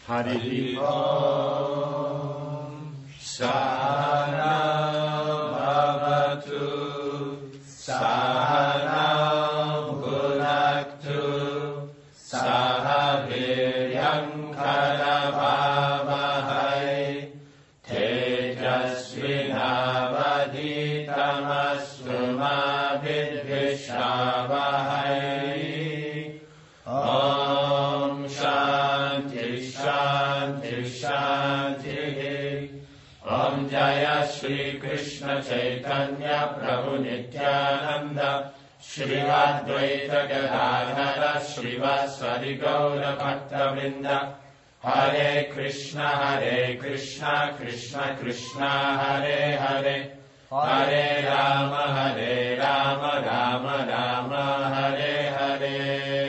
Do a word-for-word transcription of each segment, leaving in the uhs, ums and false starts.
Hari Om Sahana Bhavatu Sahana Bhunaktu Saha Viryam Karavavahai Tejasvinavadhitamastu ma vidvishavahai. Om Shanti Shanti Shanti. Om Jaya Shri Krishna Chaitanya Prabhu Nityananda Shri Advaita Gadadhara Srivasadi Gaura Bhakta Vrinda. Hare Krishna Hare Krishna Krishna Krishna Hare Hare Hare Rama Hare Rama Rama Rama Hare Hare.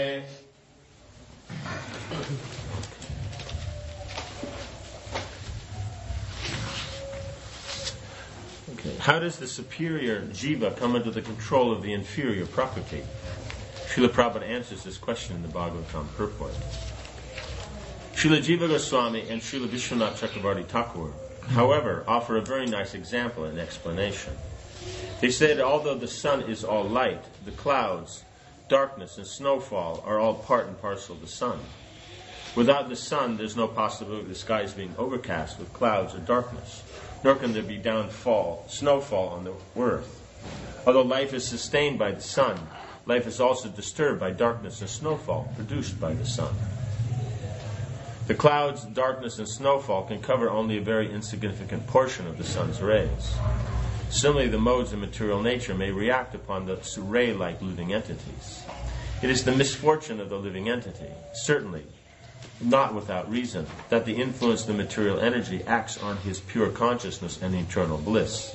Okay. How does the superior jiva come under the control of the inferior prakriti? Srila Prabhupada answers this question in the Bhagavatam purport. Srila Jiva Goswami and Srila Vishwanath Chakravarti Thakur, however, offer a very nice example and explanation. They say that although the sun is all light, the clouds, darkness, and snowfall are all part and parcel of the sun. Without the sun, there's no possibility of the skies being overcast with clouds or darkness, nor can there be downfall, snowfall on the earth. Although life is sustained by the sun, life is also disturbed by darkness and snowfall produced by the sun. The clouds, darkness, and snowfall can cover only a very insignificant portion of the sun's rays. Similarly, the modes of material nature may react upon the ray-like living entities. It is the misfortune of the living entity, certainly not without reason, that the influence of the material energy acts on his pure consciousness and eternal bliss.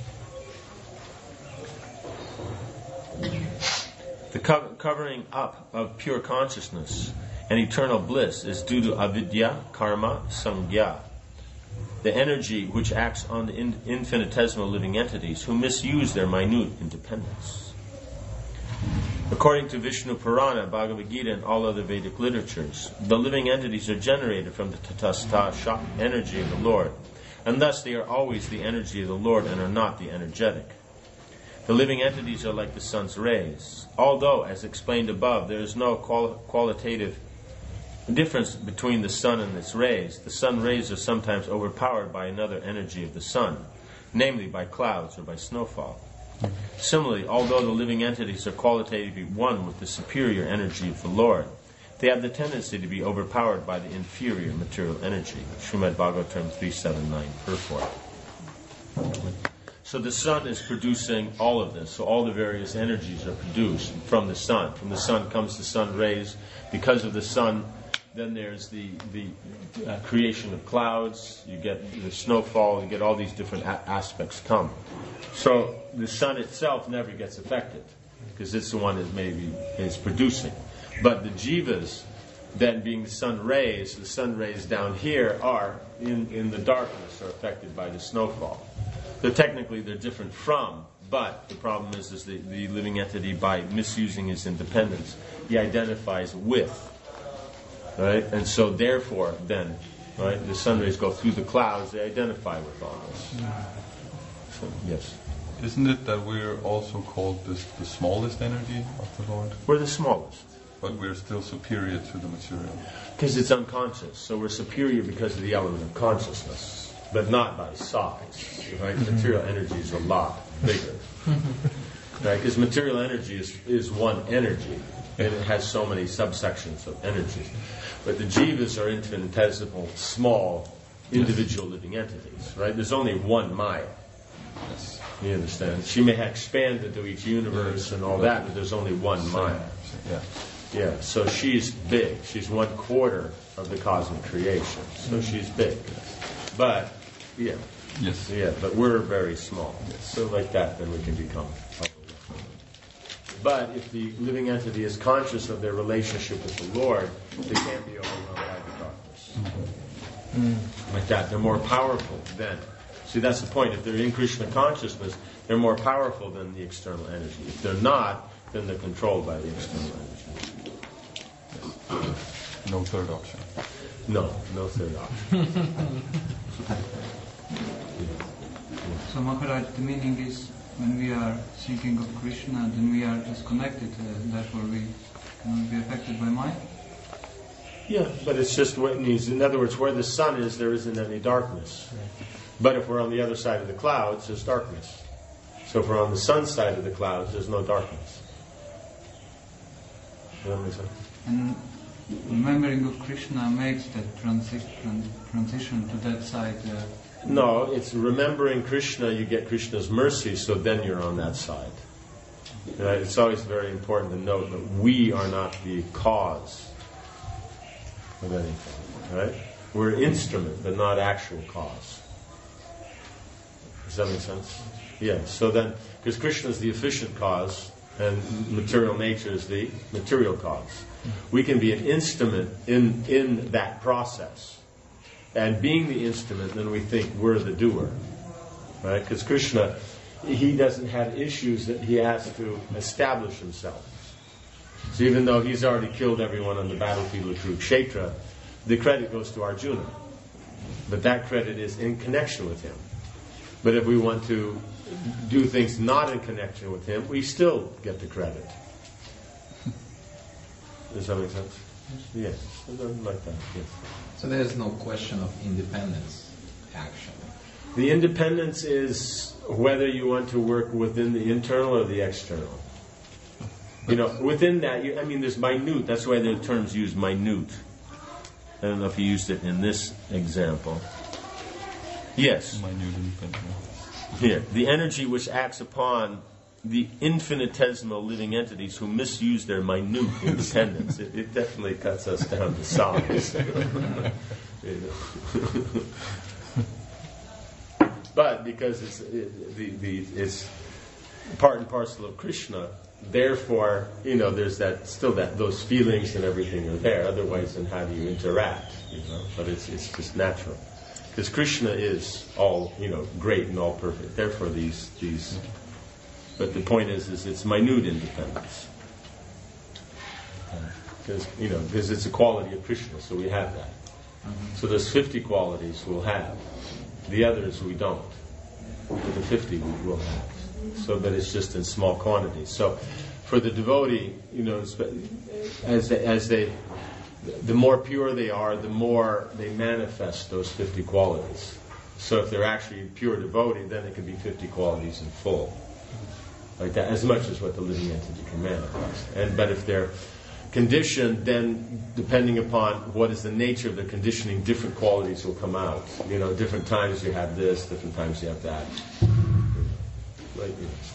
The co- covering up of pure consciousness and eternal bliss is due to avidya, karma, sangya, the energy which acts on the in- infinitesimal living entities who misuse their minute independence. According to Vishnu Purana, Bhagavad Gita, and all other Vedic literatures, the living entities are generated from the tatastha Shakti energy of the Lord, and thus they are always the energy of the Lord and are not the energetic. The living entities are like the sun's rays, although, as explained above, there is no qual- qualitative difference between the sun and its rays. The sun rays are sometimes overpowered by another energy of the sun, namely by clouds or by snowfall. Similarly, although the living entities are qualitatively one with the superior energy of the Lord, they have the tendency to be overpowered by the inferior material energy. Srimad Bhagavatam three seventy-nine purport. So the sun is producing all of this. So all the various energies are produced from the sun. From the sun comes the sun rays. Because of the sun, then there's the, the uh, creation of clouds. You get the snowfall. You get all these different a- aspects come. So the sun itself never gets affected because it's the one that maybe is producing. But the jivas, then being the sun rays, the sun rays down here are in, in the darkness are affected by the snowfall. So technically they're different from, but the problem is, is the, the living entity, by misusing his independence, he identifies with. Right? And so therefore then, right, the sun rays go through the clouds, they identify with all this. So, yes. Isn't it that we're also called this, the smallest energy of the Lord? We're the smallest. But we're still superior to the material. Because it's unconscious. So we're superior because of the element of consciousness, but not by size. Right? Material energy is a lot bigger. Right? Because material energy is, is one energy, and it has so many subsections of energy. But the jivas are infinitesimal, small, individual living entities. Right? There's only one Maya. Yes. You understand? She may expand into each universe and all that, but there's only one Maya. Yeah. Yeah, so she's big. She's one quarter of the cosmic creation. So she's big. But, yeah. Yes. Yeah, but we're very small. Yes. So like that, then we can become. But if the living entity is conscious of their relationship with the Lord, they can't be overwhelmed by the darkness. Mm-hmm. Like that. They're more powerful then. See, that's the point. If they're in Krishna consciousness, they're more powerful than the external energy. If they're not, then they're controlled by the external energy. No third option. No, no third option. So Maharaj, the meaning is when we are thinking of Krishna, then we are disconnected, uh, therefore we cannot be affected by mind? Yeah, but it's just what it means. In other words, where the sun is, there isn't any darkness. But if we're on the other side of the clouds, there's darkness. So if we're on the sun side of the clouds, there's no darkness. Does that make sense? And remembering of Krishna makes that transi- tran- transition to that side. Uh, No, it's remembering Krishna, you get Krishna's mercy, so then you're on that side. Right? It's always very important to note that we are not the cause of anything. Right? We're instrument, but not actual cause. Does that make sense? Yeah, so then, because Krishna is the efficient cause, and material nature is the material cause. We can be an instrument in, in that process. And being the instrument, then we think we're the doer. Right? Because Krishna, he doesn't have issues that he has to establish himself. So even though he's already killed everyone on the battlefield of Kurukshetra, the credit goes to Arjuna. But that credit is in connection with him. But if we want to do things not in connection with him, we still get the credit. Does that make sense? Yes. Something like that, yes. So there's no question of independence, actually. The independence is whether you want to work within the internal or the external. You know, within that, you, I mean, there's minute. That's why the term's used, minute. I don't know if you used it in this example. Yes. Minute independence. Here, the energy which acts upon the infinitesimal living entities who misuse their minute independence. It, it definitely cuts us down to size. You know. But because it's it, the, the it's part and parcel of Krishna, therefore, you know, there's that still that those feelings and everything are there. Otherwise, then how do you interact? You know, but it's it's just natural because Krishna is all, you know, great and all perfect. Therefore, these these. But the point is, is it's minute independence. Because, you know, because it's a quality of Krishna, so we have that. Mm-hmm. So there's fifty qualities we'll have. The others we don't. But the fifty we will have. So that it's just in small quantities. So for the devotee, you know, as they, as they, the more pure they are, the more they manifest those fifty qualities. So if they're actually a pure devotee, then it can be fifty qualities in full. Like that, as much as what the living entity can manifest. And but if they're conditioned, then depending upon what is the nature of the conditioning, different qualities will come out. You know, different times you have this, different times you have that. You know, like, you know, so.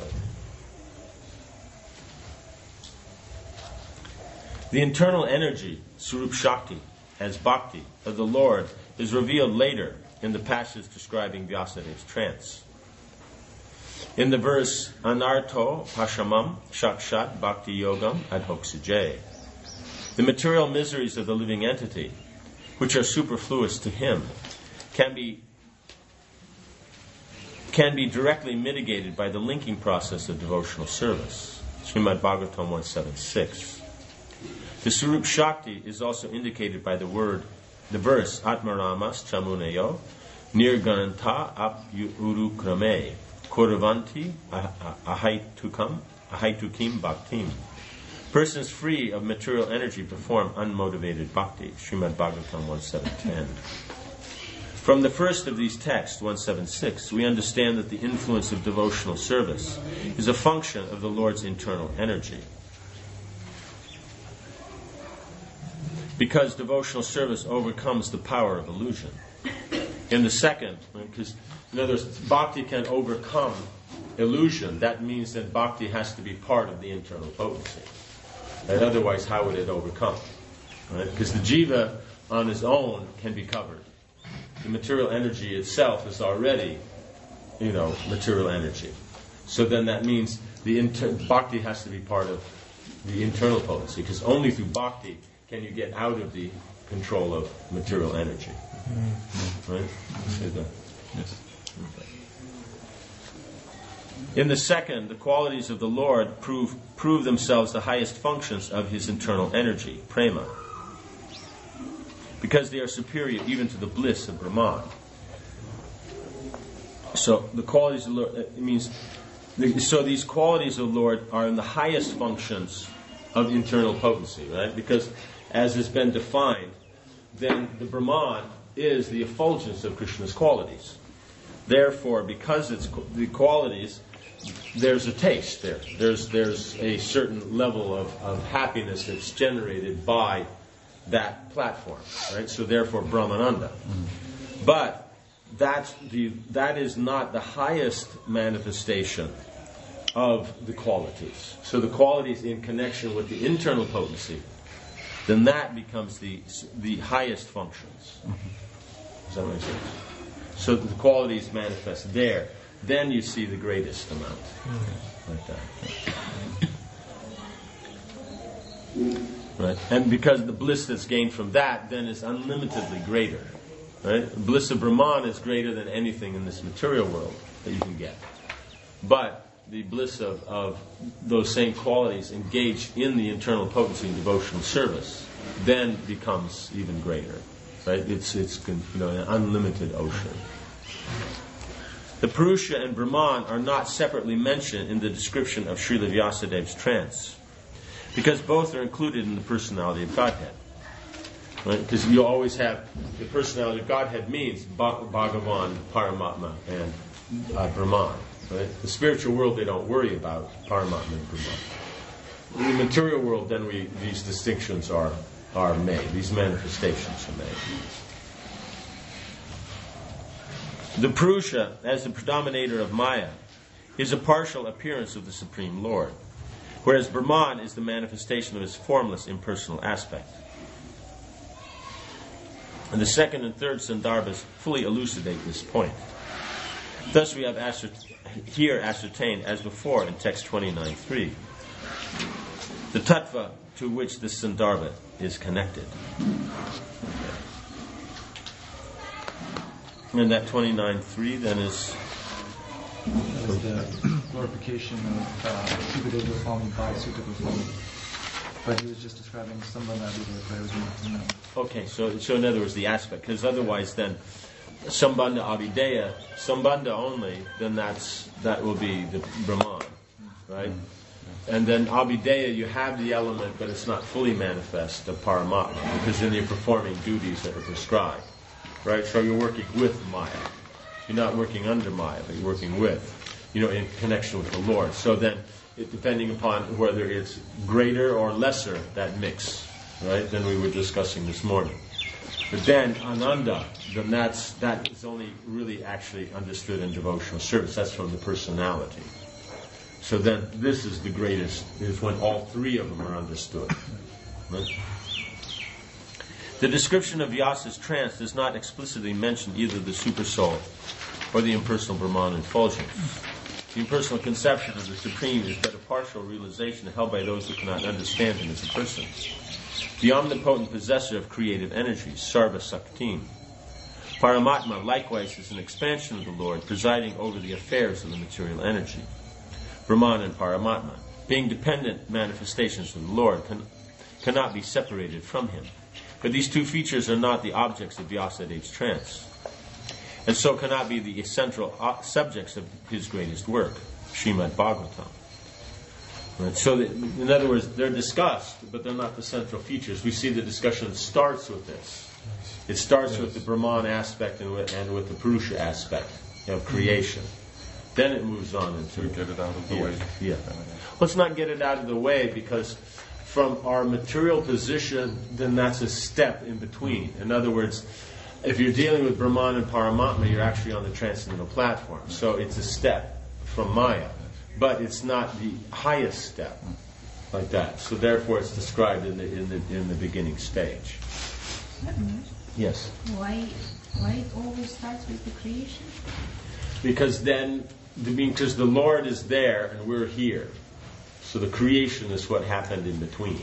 The internal energy, Swarup Shakti, as Bhakti, of the Lord is revealed later in the passage describing Vyasadev's trance. In the verse, Anarto Pashamam Shakshat Bhakti Yogam Adhoksajay, the material miseries of the living entity, which are superfluous to him, can be can be directly mitigated by the linking process of devotional service. Srimad Bhagavatam one seventy-six. The Swarup Shakti is also indicated by the word, the verse, Atmaramas Chamuneyo Nirgananta Ap Uru Krame Koravanti Ahaitukam Ahaitukim Bhaktim. Persons free of material energy perform unmotivated bhakti. Srimad Bhagavatam one seven ten. From the first of these texts, one seventy-six, we understand that the influence of devotional service is a function of the Lord's internal energy. Because devotional service overcomes the power of illusion. In the second, because in other words, bhakti can overcome illusion. That means that bhakti has to be part of the internal potency. And otherwise, how would it overcome? Right? Because the jiva on his own can be covered. The material energy itself is already, you know, material energy. So then that means the inter- bhakti has to be part of the internal potency. Because only through bhakti can you get out of the control of material energy. Mm-hmm. Right? Say that. Yes. In the second, the qualities of the Lord prove prove themselves the highest functions of his internal energy, prema. because they are superior even to the bliss of Brahman. So the qualities of the Lord, it means, so these qualities of the Lord are in the highest functions of internal potency, right? Because as has been defined, then the Brahman is the effulgence of Krishna's qualities. Therefore, because it's the qualities, there's a taste there. There's there's a certain level of, of happiness that's generated by that platform, right? So therefore, Brahmananda. But that's the that is not the highest manifestation of the qualities. So the qualities in connection with the internal potency, then that becomes the the highest functions. Does that make sense? So the qualities manifest there. Then you see the greatest amount. Like that. Right? And because the bliss that's gained from that then is unlimitedly greater. Right? The bliss of Brahman is greater than anything in this material world that you can get. But the bliss of, of those same qualities engaged in the internal potency and devotional service then becomes even greater. Right? It's it's you know an unlimited ocean. The Purusha and Brahman are not separately mentioned in the description of Srila Vyasadev's trance, because both are included in the personality of Godhead. Right? Because you always have the personality of Godhead means Bhagavan, Paramatma, and uh, Brahman. Right? The spiritual world they don't worry about Paramatma and Brahman. In the material world, then we these distinctions are are made. These manifestations are made. The Purusha, as the predominator of Maya, is a partial appearance of the Supreme Lord, whereas Brahman is the manifestation of his formless, impersonal aspect. And the second and third Sandarbhas fully elucidate this point. Thus we have ascert- here ascertained, as before in text twenty-nine three, the tattva to which this Sandarbha is connected. And that twenty-nine three then is... That is the glorification of uh, Sukadeva Goswami by Sutta Goswami. But he was just describing Sambandha Abhidheya, but it was in, in Okay, so so in other words, the aspect, because otherwise then, Sambandha Abhidheya, Sambandha only, then that's that will be the Brahman, right? And then Abhidheya, you have the element, but it's not fully manifest of Paramatma, because then you're performing duties that are prescribed, right? So you're working with Maya. You're not working under Maya, but you're working with, you know, in connection with the Lord. So then, it, depending upon whether it's greater or lesser, that mix, right? Then we were discussing this morning. But then Ananda, then that's that is only really actually understood in devotional service. That's from the personality. So then this is the greatest, is when all three of them are understood. Right? The description of Vyasa's trance does not explicitly mention either the supersoul or the impersonal Brahman effulgence. The impersonal conception of the Supreme is but a partial realization held by those who cannot understand him as a person. The omnipotent possessor of creative energies, Sarva Saktim. Paramatma likewise is an expansion of the Lord, presiding over the affairs of the material energy. Brahman and Paramatma, being dependent manifestations of the Lord, can, cannot be separated from him. But these two features are not the objects of Vyasadev's trance, and so cannot be the central subjects of his greatest work, Srimad Bhagavatam. Right? So, that, in other words, they're discussed, but they're not the central features. We see the discussion starts with this. It starts yes. with the Brahman aspect and with, and with the Purusha aspect of creation. Mm-hmm. Then it moves on into... To get it out of the yeah, way. Yeah. Let's not get it out of the way, because from our material position, then that's a step in between. In other words, if you're dealing with Brahman and Paramatma, you're actually on the transcendental platform. So it's a step from Maya. But it's not the highest step like that. So therefore it's described in the in the in the beginning stage. Mm-hmm. Yes. Why why it always starts with the creation? Because then because the Lord is there and we're here. So the creation is what happened in between.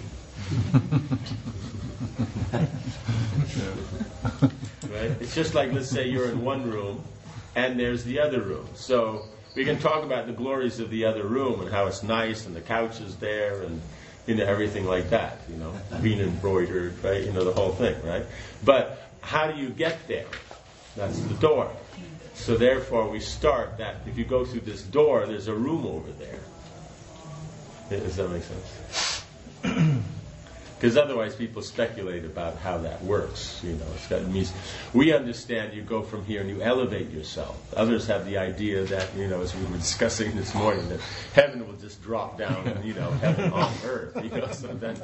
Right? It's just like, let's say you're in one room and there's the other room. So we can talk about the glories of the other room and how it's nice and the couch is there and you know, everything like that, you know, being embroidered, right, you know, the whole thing, right? But how do you get there? That's the door. So therefore we start that if you go through this door, there's a room over there. Does that make sense? Because otherwise people speculate about how that works. You know, it's got, it means we understand you go from here and you elevate yourself. Others have the idea that, you know, as we were discussing this morning, that heaven will just drop down and, you know, heaven on earth. You know, so then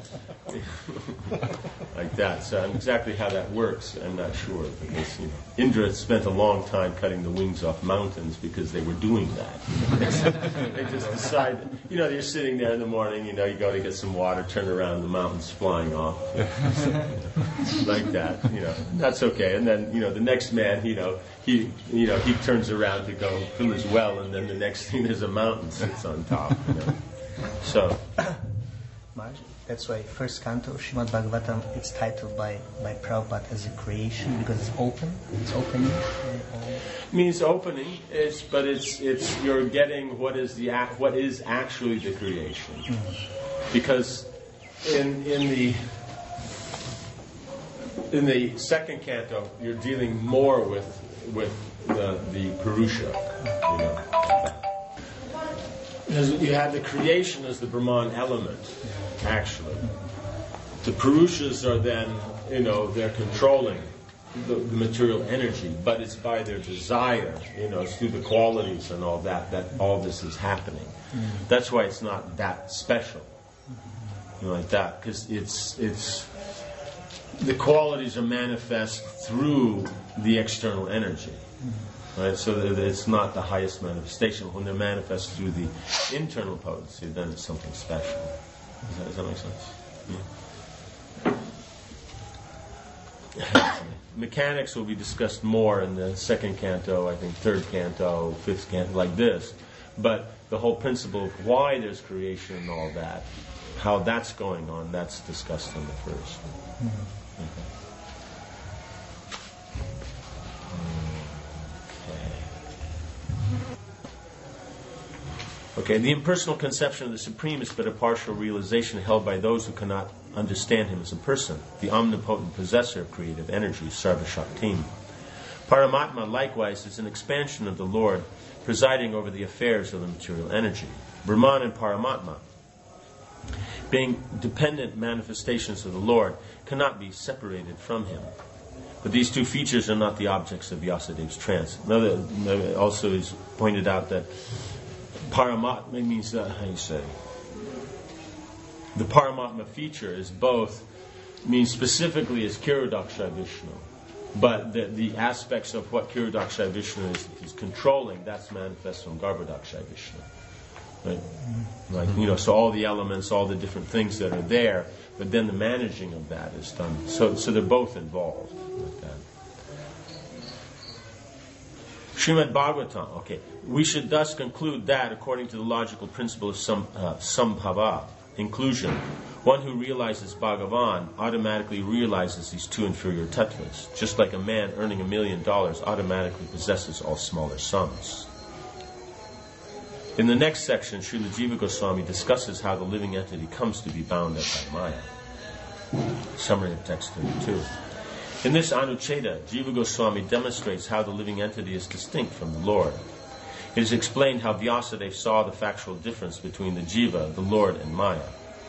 like that. So exactly how that works, I'm not sure, because, you know, Indra spent a long time cutting the wings off mountains because they were doing that. They just decided, you know, you're sitting there in the morning, you know, you go to get some water, turn around, the mountain's flying off. Like that, you know. That's okay. And then, you know, the next man, you know, he you know, he turns around to go fill his well, and then the next thing there's a mountain sits on top, you know. So Maharaj, that's why first canto, Srimad Bhagavatam, it's titled by, by Prabhupada as a creation, because it's open, it's opening. means opening, it's, but it's it's you're getting what is the ac- what is actually the creation, mm-hmm. because in in the in the second canto you're dealing more with with the the Purusha, you know. Because you have the creation as the Brahman element, actually. The Purushas are then, you know, they're controlling the, the material energy, but it's by their desire, you know, it's through the qualities and all that, that all this is happening. Mm-hmm. That's why it's not that special, you know, like that, because it's, it's, the qualities are manifest through the external energy. Mm-hmm. Right, so that it's not the highest manifestation. When they're manifest through the internal potency, then it's something special. Does that, does that make sense? Yeah. Mechanics will be discussed more in the second canto, I think third canto, fifth canto, like this. But the whole principle of why there's creation and all that, how that's going on, that's discussed in the first. Mm-hmm. Okay. Okay, the impersonal conception of the Supreme is but a partial realization held by those who cannot understand Him as a person, the omnipotent possessor of creative energy, Sarva Shaktim. Paramatma, likewise, is an expansion of the Lord, presiding over the affairs of the material energy. Brahman and Paramatma, being dependent manifestations of the Lord, cannot be separated from Him. But these two features are not the objects of Vyasadev's trance. Another, also is pointed out that Paramatma means, uh, how do you say? The Paramatma feature is both, means specifically as Kirodaksha Vishnu, but the, the aspects of what Kirodaksha Vishnu is, is controlling, that's manifest from Garbhodaksha Vishnu. Right? Like, you know, so all the elements, all the different things that are there, but then the managing of that is done. So, so they're both involved with that. Srimad Bhagavatam, okay. We should thus conclude that, according to the logical principle of sam, uh, Sambhava, inclusion, one who realizes Bhagavan automatically realizes these two inferior tattvas, just like a man earning a million dollars automatically possesses all smaller sums. In the next section, Srila Jiva Goswami discusses how the living entity comes to be bound up by Maya. Summary of text thirty-two. In this Anucheda, Jiva Goswami demonstrates how the living entity is distinct from the Lord. It is explained how Vyasadeva saw the factual difference between the Jiva, the Lord, and Maya.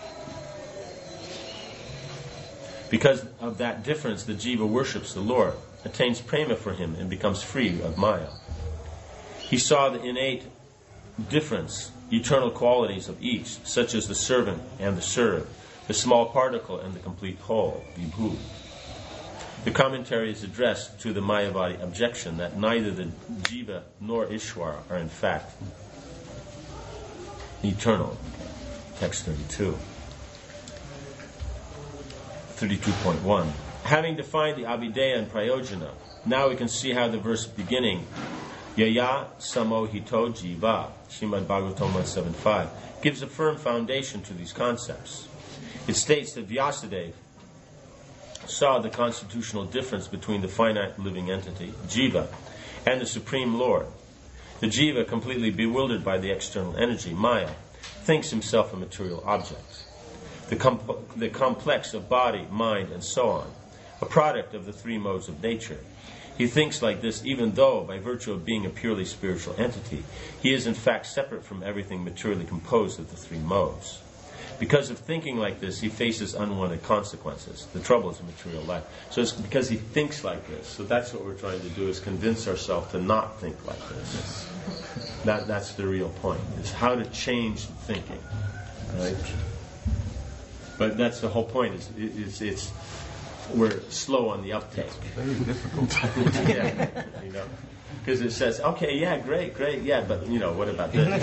Because of that difference, the Jiva worships the Lord, attains prema for Him, and becomes free of Maya. He saw the innate difference, eternal qualities of each, such as the servant and the served, the small particle and the complete whole, Vibhu. The commentary is addressed to the Mayavadi objection that neither the Jiva nor Ishwara are in fact eternal. Text thirty-two. thirty-two point one. Having defined the Abhideya and Prayojana, now we can see how the verse beginning, Yaya Samohito Jiva, Srimad Bhagavatam one seventy-five, gives a firm foundation to these concepts. It states that Vyasadeva saw the constitutional difference between the finite living entity, Jiva, and the Supreme Lord. The Jiva, completely bewildered by the external energy, Maya, thinks himself a material object. the, com- the complex of body, mind, and so on, a product of the three modes of nature. He thinks like this even though, by virtue of being a purely spiritual entity, he is in fact separate from everything materially composed of the three modes. Because of thinking like this, he faces unwanted consequences, the troubles of material life. So it's because he thinks like this. So that's what we're trying to do, is convince ourselves to not think like this. That, that's the real point, is how to change the thinking. Right? But that's the whole point, is it's, it's we're slow on the uptake. Very difficult. Yeah, you know, because it says, okay, yeah, great, great, yeah, but you know, what about this?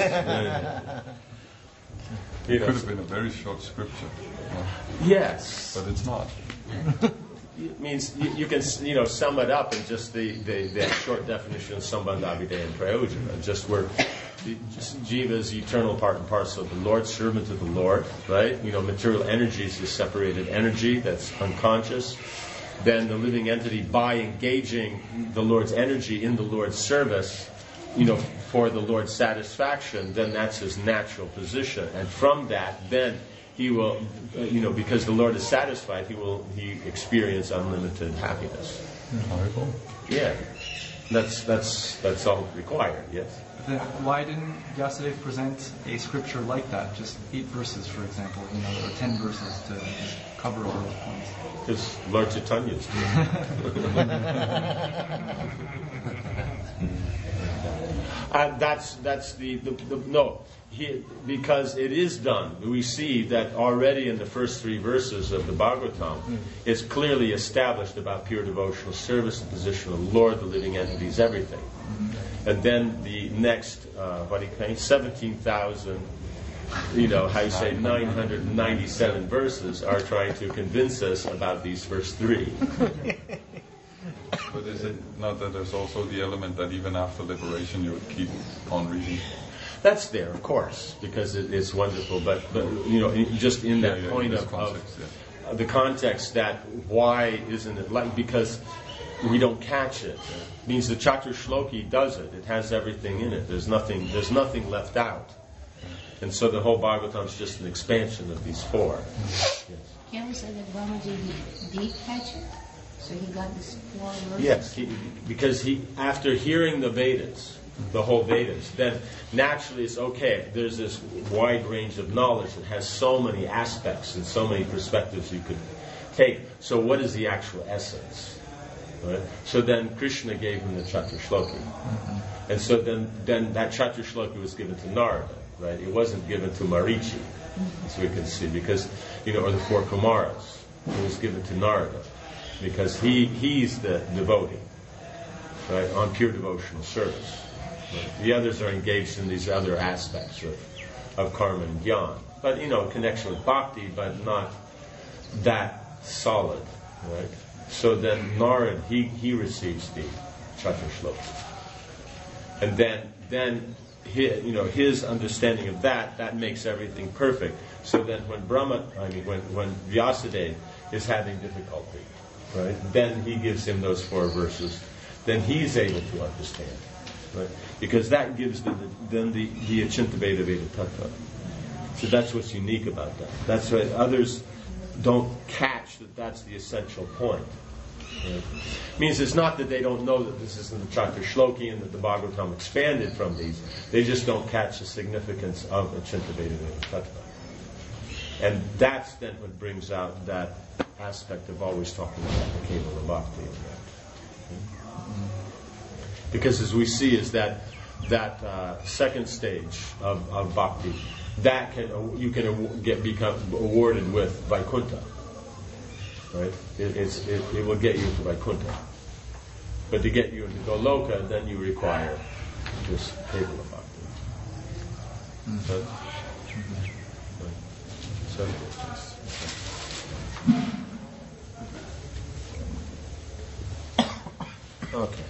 It You know, could have been a very short scripture, yes, but it's not. it means you, you can, you know, sum it up in just the, the, the short definition of Sambandha, Abhidaya, and Prayojana. Just where the, just Jiva is eternal part and parcel of the Lord, servant of the Lord, right? You know, material energies is separated energy that's unconscious. Then the living entity, by engaging the Lord's energy in the Lord's service, you know, for the Lord's satisfaction, then that's his natural position. And from that, then he will, uh, you know, because the Lord is satisfied, he will he experience unlimited happiness. Horrible. Yeah, that's that's that's all required. Yes. Then why didn't Vyasadeva present a scripture like that? Just eight verses, for example, you know, or ten verses to cover all those points. Because Lord Chaitanya's uh, that's that's the, the, the no. He, because it is done. We see that already in the first three verses of the Bhagavatam, mm. it's clearly established about pure devotional service, the position of the Lord, the living entities, everything. Mm-hmm. And then the next, uh, what do you say, seventeen thousand, you know, how you say, nine hundred ninety-seven verses are trying to convince us about these first three. But is it not that there's also the element that even after liberation you would keep on reading? That's there, of course, because it, it's wonderful. But, but you know, in, just in that yeah, yeah, point in of, context, of yeah. uh, the context, that why isn't it like? Because we don't catch it. It means the Chatur Shloki does it. It has everything in it. There's nothing. There's nothing left out. And so the whole Bhagavatam is just an expansion of these four. Yes. Can we say that Brahmaji did catch it? So he got this four verses? Yes, he, because he, after hearing the Vedas, the whole Vedas, then naturally it's okay. There's this wide range of knowledge that has so many aspects and so many perspectives you could take. So what is the actual essence? Right? So then Krishna gave him the Chatur Shloki. Mm-hmm. And so then, then that Chatur Shloki was given to Narada. Right? It wasn't given to Marichi, as we can see, because, you know, or the four Kumaras. It was given to Narada, because he he's the devotee, right, on pure devotional service. Right? The others are engaged in these other aspects of, of karma and jnana, but, you know, connection with bhakti, but not that solid, right? So then Narada, he, he receives the Chatur Shloki. And then, then his, you know, his understanding of that, that makes everything perfect. So then when Brahma, I mean, when, when Vyasadeva is having difficulty, right, then he gives him those four verses. Then he's able to understand, right? Because that gives them the, then the, the Achinta Veda Veda Tattva. So that's what's unique about that. That's why others don't catch that that's the essential point. Right? Means it's not that they don't know that this is in the Chatur Shloki and that the Bhagavatam expanded from these. They just don't catch the significance of Achinta Veda Veda Tattva. And that's then what brings out that aspect of always talking about the Kevala Bhakti. Because as we see is that that uh, second stage of, of Bhakti, that can you can get become awarded with Vaikuntha. Right? It, it's, it, it will get you to Vaikuntha. But to get you into Goloka, then you require this Kevala Bhakti. Mm-hmm. So, so, okay.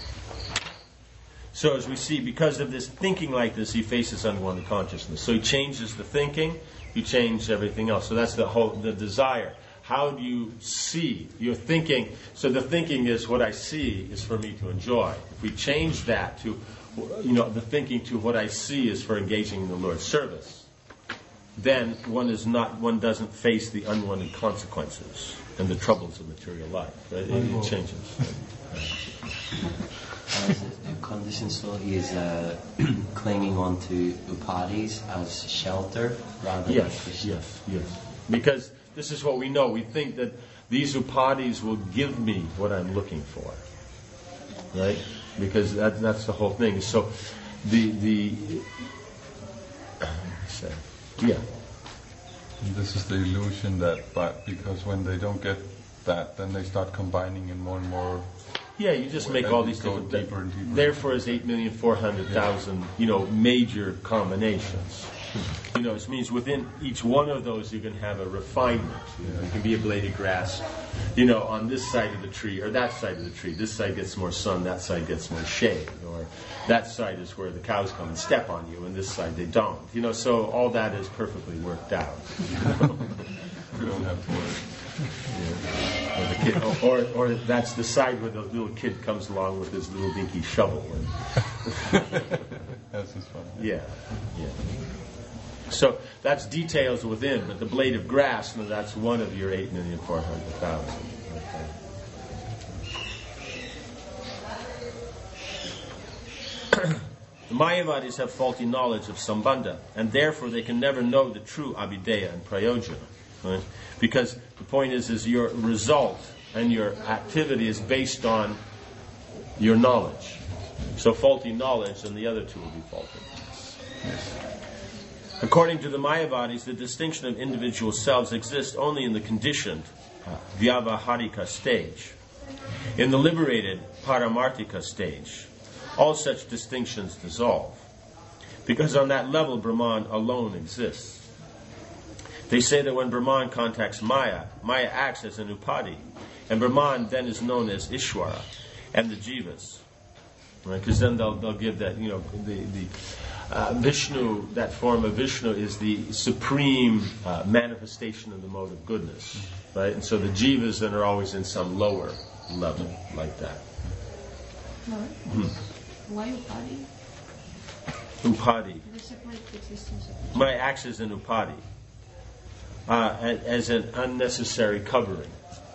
So as we see, because of this thinking like this, he faces unwanted consciousness. So he changes the thinking, you change everything else. So that's the whole the desire. How do you see? You're thinking, so the thinking is what I see is for me to enjoy. If we change that to, you know, the thinking to what I see is for engaging in the Lord's service, then one is not, one doesn't face the unwanted consequences and the troubles of material life. Right? It, it changes. As a conditioned soul, he is uh, clinging on to upadhis as shelter rather than Yes, Krishna. yes, yes. Because this is what we know. We think that these upadhis will give me what I'm looking for. Right? Because that, that's the whole thing. So, the, the, say, yeah. And this is the illusion that, but because when they don't get that, then they start combining in more and more. Yeah, you just make And all you these go different. deeper and deeper. Therefore, is eight million four hundred thousand, you know, major combinations. You know, it means within each one of those you can have a refinement. You know, it can be a blade of grass, you know, on this side of the tree or that side of the tree. This side gets more sun, that side gets more shade, or that side is where the cows come and step on you, and this side they don't. You know, so all that is perfectly worked out. We don't have to worry. Yeah. Or, the kid, or, or that's the side where the little kid comes along with his little dinky shovel. And, That's just fun. yeah, yeah. So that's details within, but the blade of grass, no, that's one of your eight million four hundred thousand. Okay. The Mayavadis have faulty knowledge of Sambandha, and therefore they can never know the true Abhideya and Prayojana. Right? Because the point is, is your result and your activity is based on your knowledge. So faulty knowledge, and the other two will be faulty. Yes. According to the Mayavadis, the distinction of individual selves exists only in the conditioned uh, Vyavaharika stage. In the liberated Paramarthika stage, all such distinctions dissolve. Because on that level, Brahman alone exists. They say that when Brahman contacts Maya, Maya acts as an upadhi, and Brahman then is known as Ishvara and the Jivas. Right? Because then they'll, they'll give that, you know, the, the uh, Vishnu, that form of Vishnu is the supreme uh, manifestation of the mode of goodness. Right? And so the Jivas then are always in some lower level like that. No. Hmm. Why Upadhi? Upadhi. The separate existence of Maya acts as an upadhi, uh, as an unnecessary covering.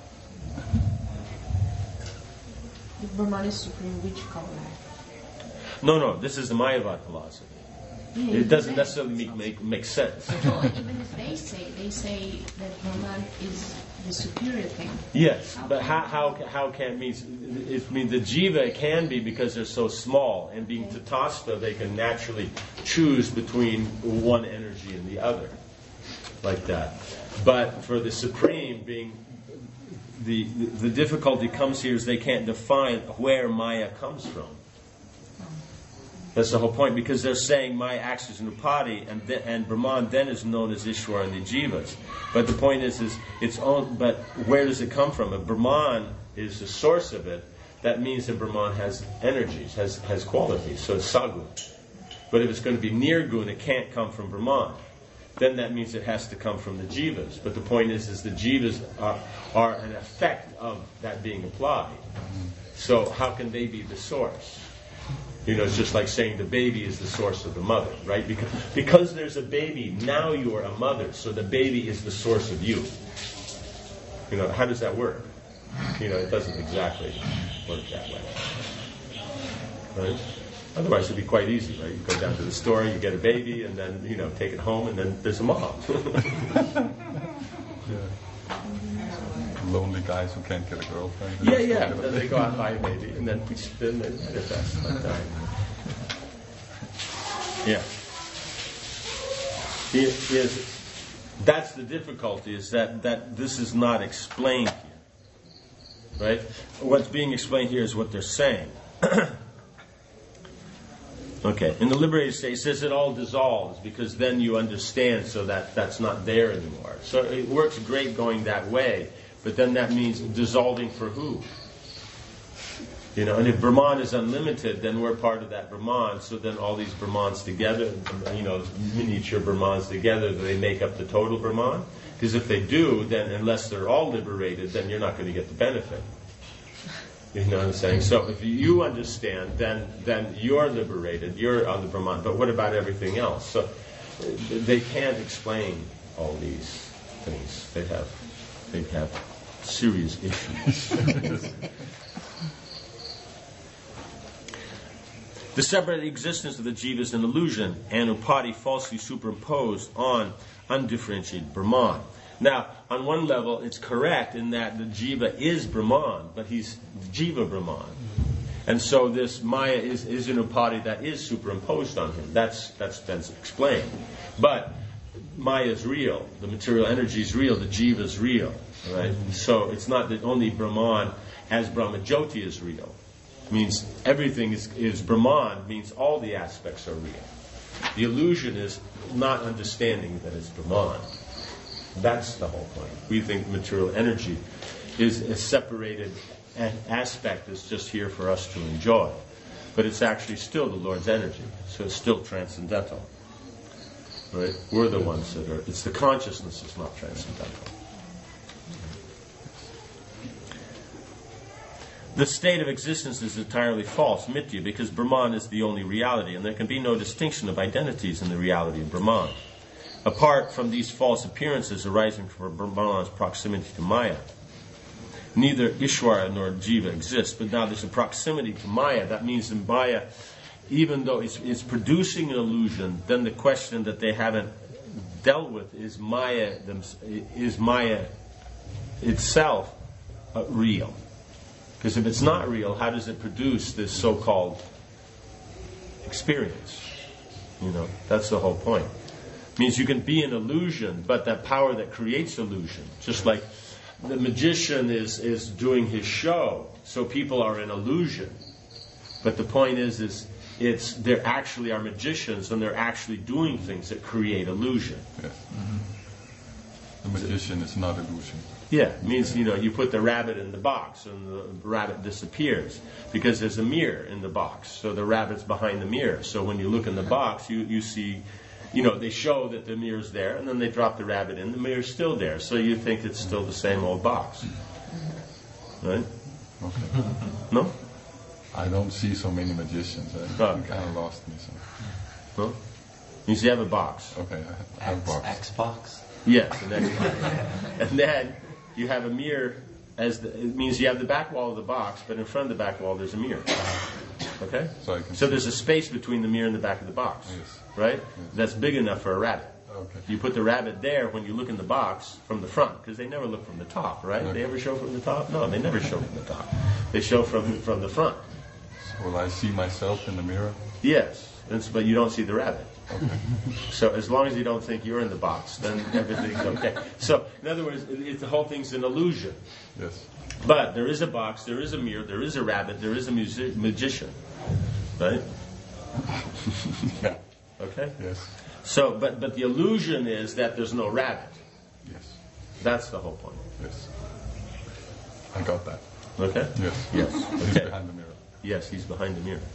the Brahman is supreme, which cover? No, no, this is the Mayavad philosophy. Yeah, It doesn't yeah. necessarily make, make, make sense. No, even if they say, they say that Brahman is the superior thing. Yes, but how how how can it mean? It means the jiva can be because they're so small, and being tatastha, they can naturally choose between one energy and the other, like that. But for the supreme being, the the difficulty comes here is they can't define where Maya comes from. That's the whole point, because they're saying Maya acts as an upadhi, and th- and Brahman then is known as Ishwara and the Jivas. But the point is, is it's own. But where does it come from? If Brahman is the source of it, that means that Brahman has energies, has has qualities. So it's sagun. But if it's going to be nirgun, it can't come from Brahman. Then that means it has to come from the Jivas. But the point is, is the Jivas are, are an effect of that being applied. So how can they be the source? You know, it's just like saying the baby is the source of the mother, right? Because, because there's a baby, now you are a mother, so the baby is the source of you. You know, how does that work? You know, it doesn't exactly work that way. Right? Otherwise, it'd be quite easy, right? You go down to the store, you get a baby, and then, you know, take it home, and then there's a mom. Yeah. Lonely guys who can't get a girlfriend. Yeah, yeah. Then they go out and buy a baby, and then then they manifest like that. Yeah. It is. That's the difficulty. Is that that this is not explained here, right? What's being explained here is what they're saying. Okay. In the liberated state, it says it all dissolves because then you understand, so that that's not there anymore. So it works great going that way. But then that means dissolving for who? You know, and if Brahman is unlimited, then we're part of that Brahman. So then all these Brahmans together, you know, miniature Brahmans together, they make up the total Brahman. Because if they do, then unless they're all liberated, then you're not going to get the benefit. You know what I'm saying? So if you understand, then then you're liberated, you're on the Brahman. But what about everything else? So they can't explain all these things. They have, they have serious issues. The separate existence of the jiva is an illusion, and upadi falsely superimposed on undifferentiated Brahman. Now, on one level, it's correct in that the jiva is Brahman, but he's jiva Brahman. And so this Maya is, is an upadi that is superimposed on him. That's, that's, that's explained. But Maya is real. The material energy is real. The jiva is real. Right? So it's not that only Brahman as Brahmajyoti is real. It means everything is, is Brahman, means all the aspects are real. The illusion is not understanding that it's Brahman. That's the whole point. We think material energy is a separated aspect that's just here for us to enjoy. But it's actually still the Lord's energy. So it's still transcendental. Right? We're the ones that are... It's the consciousness that's not transcendental. The state of existence is entirely false, mithya, because Brahman is the only reality, and there can be no distinction of identities in the reality of Brahman. Apart from these false appearances arising from Brahman's proximity to Maya, neither Ishvara nor Jiva exists. But now there's a proximity to Maya. That means in Maya, even though it's, it's producing an illusion, then the question that they haven't dealt with is Maya, is Maya itself uh, real? Because if it's not real, how does it produce this so-called experience? You know, that's the whole point. It means you can be an illusion, but that power that creates illusion, just like the magician is, is doing his show, so people are in illusion. But the point is, is it's there actually are magicians, and they're actually doing things that create illusion. Yes. Mm-hmm. The magician is not illusion. Yeah, it means, you know, you put the rabbit in the box and the rabbit disappears because there's a mirror in the box. So the rabbit's behind the mirror. So when you look in the box, you, you see, you know, they show that the mirror's there and then they drop the rabbit in. The mirror's still there. So you think it's still the same old box. Right? Okay. No? I don't see so many magicians. I Oh, okay. kind of lost me. So. No? Means you have a box. Okay, I have a box. Xbox? Yes, an Xbox. And then you have a mirror, as the, it means you have the back wall of the box, but in front of the back wall there's a mirror. Okay? So, I can so see there's it. a space between the mirror and the back of the box. Yes. Right? Yes. That's big enough for a rabbit. Okay. You put the rabbit there when you look in the box from the front, because they never look from the top, right? Okay. They ever show from the top? No, they never show from the top. They show from from the front. So will I see myself in the mirror? Yes, it's, but you don't see the rabbit. Okay. So as long as you don't think you're in the box, then everything's okay. So in other words, it, it, the whole thing's an illusion. Yes. But there is a box, there is a mirror, there is a rabbit, there is a music, magician, right? Yeah. Okay. Yes. So, but but the illusion is that there's no rabbit. Yes. That's the whole point. Yes. I got that. Okay. Yes. Yes. He's Okay. behind the mirror. Yes, he's behind the mirror.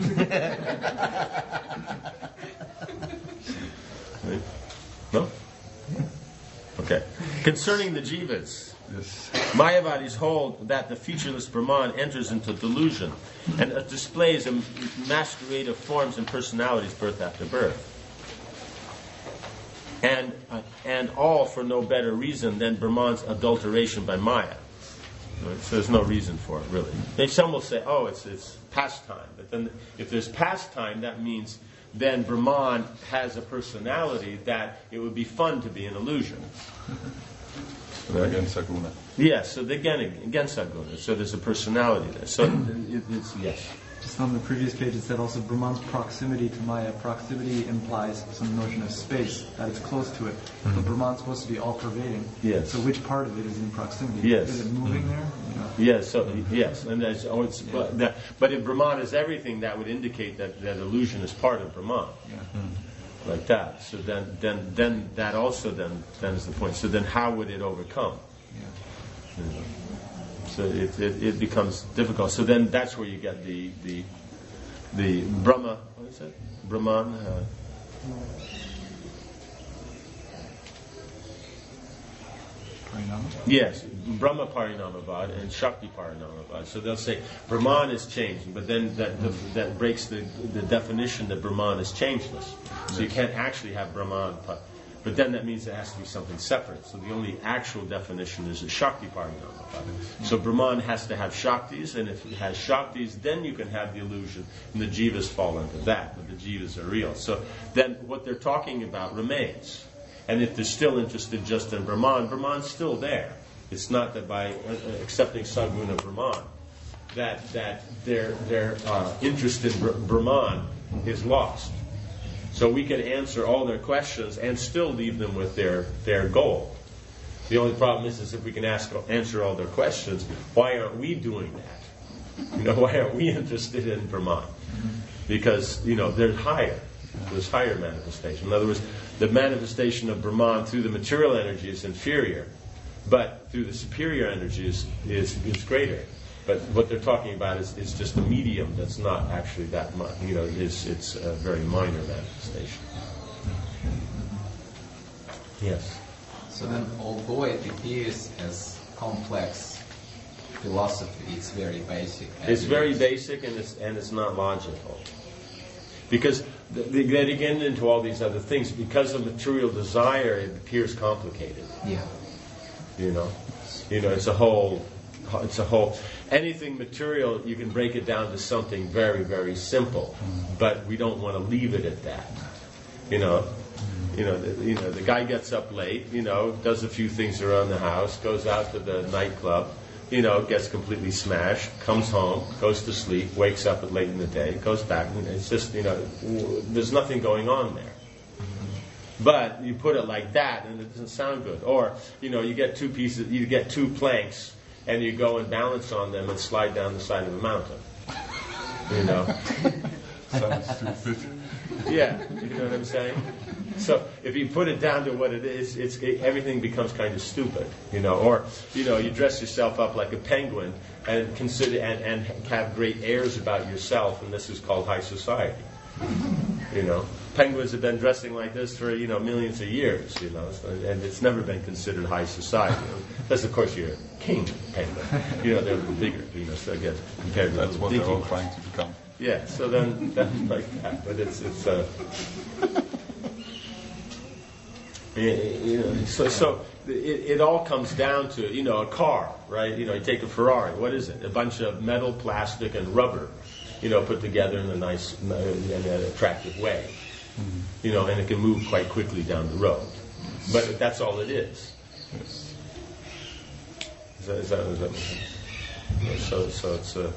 Right? No? Okay. Concerning the jivas, Yes. Mayavadis hold that the featureless Brahman enters into delusion and uh, displays a masquerade of forms and personalities birth after birth. And, uh, and all for no better reason than Brahman's adulteration by Maya. Right? So there's no reason for it, really. Maybe some will say, oh, it's, it's pastime. But then if there's pastime, that means then Brahman has a personality that it would be fun to be an illusion. Right. Against Saguna. Yes, so again, against Saguna. So there's a personality there. So it, it's, yes. Just on the previous page, it said also Brahman's proximity to Maya. Proximity implies some notion of space, that it's close to it. Mm-hmm. But Brahman's supposed to be all-pervading. Yes. So which part of it is in proximity? Yes. Is it moving Mm-hmm. there? You know? Yes, so, yes. And that's, oh, it's, but, that, but if Brahman is everything, that would indicate that, that illusion is part of Brahman. Yeah. Like that. So then, then, then that also then, then is the point. So then how would it overcome? Yeah. You know? So it, it, it becomes difficult. So then that's where you get the the the Brahma. What is it? Brahman. Uh, Parinama? Yes, Brahma Parinamavad and Shakti Parinamavad. So they'll say Brahman is changing, but then that that breaks the, the definition that Brahman is changeless. So you can't actually have Brahman. But then that means there has to be something separate. So the only actual definition is a Shakti Parinamavad. So Brahman has to have Shaktis, and if it has Shaktis, then you can have the illusion, and the Jivas fall into that, but the Jivas are real. So then what they're talking about remains. And if they're still interested just in Brahman, Brahman's still there. It's not that by uh, accepting Saguna Brahman, that that their their uh, interest in Br- Brahman is lost. So we can answer all their questions and still leave them with their, their goal. The only problem is, is if we can ask answer all their questions, why aren't we doing that? You know, why aren't we interested in Brahman? Because, you know, they're higher. There's higher manifestation. In other words, the manifestation of Brahman through the material energy is inferior, but through the superior energies is, is greater. But what they're talking about is, is just a medium that's not actually that much. You know, it's, it's a very minor manifestation. Yes? So then, although it appears as complex philosophy, it's very basic. It's very basic, and it's, and it's not logical. Because they get again into all these other things. Because of material desire, it appears complicated. Yeah. You know? You know, it's a whole... It's a whole... Anything material, you can break it down to something very, very simple, but we don't want to leave it at that. You know, you know, the, you know, the guy gets up late, you know, does a few things around the house, goes out to the nightclub, you know, gets completely smashed, comes home, goes to sleep, wakes up at late in the day, goes back. And it's just, you know, there's nothing going on there. But you put it like that, and it doesn't sound good. Or, you know, you get two pieces, you get two planks, and you go and balance on them and slide down the side of a mountain. You know? Sounds stupid. Yeah, you know what I'm saying? So if you put it down to what it is, it's it, everything becomes kind of stupid, you know. Or, you know, you dress yourself up like a penguin and consider and, and have great airs about yourself, and this is called high society. You know, penguins have been dressing like this for, you know, millions of years, you know, and it's never been considered high society. Unless, of course, you're a king penguin. You know, they're a little bigger, you know, so again, compared to That's the what dinky they're all ones. trying to become. Yeah, so then that's like that, but it's it's uh, you know, so so it, it all comes down to, you know, a car, right? You know, you take a Ferrari. What is it? A bunch of metal, plastic, and rubber, you know, put together in a nice and an attractive way. Mm-hmm. You know, and it can move quite quickly down the road. But that's all it is. Yes. Is that, is that, is that yeah, so so it's a. Uh,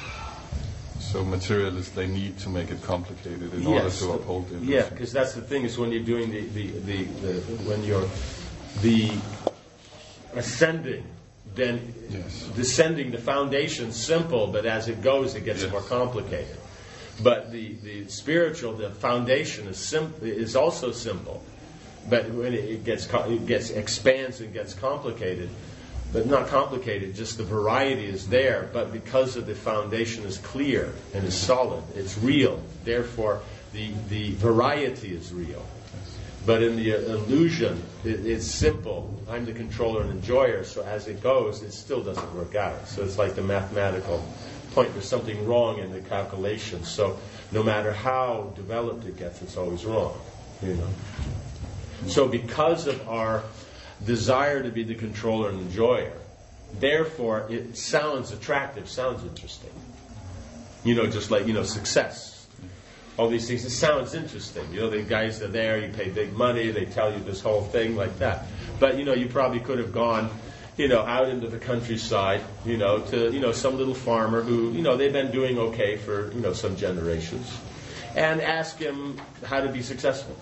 So materialists, they need to make it complicated in yes, order to uphold the illusion. Yeah, because that's the thing, is when you're doing the, the, the, the when you're the ascending, then Yes. descending, the foundation's simple, but as it goes, it gets Yes. more complicated. But the, the spiritual, the foundation is sim- is also simple, but when it gets co- it gets expands and gets complicated. But not complicated, just the variety is there, but because of the foundation is clear and is solid, it's real. Therefore, the, the variety is real. But in the illusion, it, it's simple. I'm the controller and enjoyer, so as it goes, it still doesn't work out. So it's like the mathematical point. There's something wrong in the calculation. So no matter how developed it gets, it's always wrong. You know. So because of our desire to be the controller and enjoyer, therefore it sounds attractive, sounds interesting. You know, just like, you know, success. All these things, it sounds interesting. You know, the guys are there, you pay big money, they tell you this whole thing like that. But, you know, you probably could have gone, you know, out into the countryside, you know, to, you know, some little farmer who, you know, they've been doing okay for, you know, some generations, and ask him how to be successful.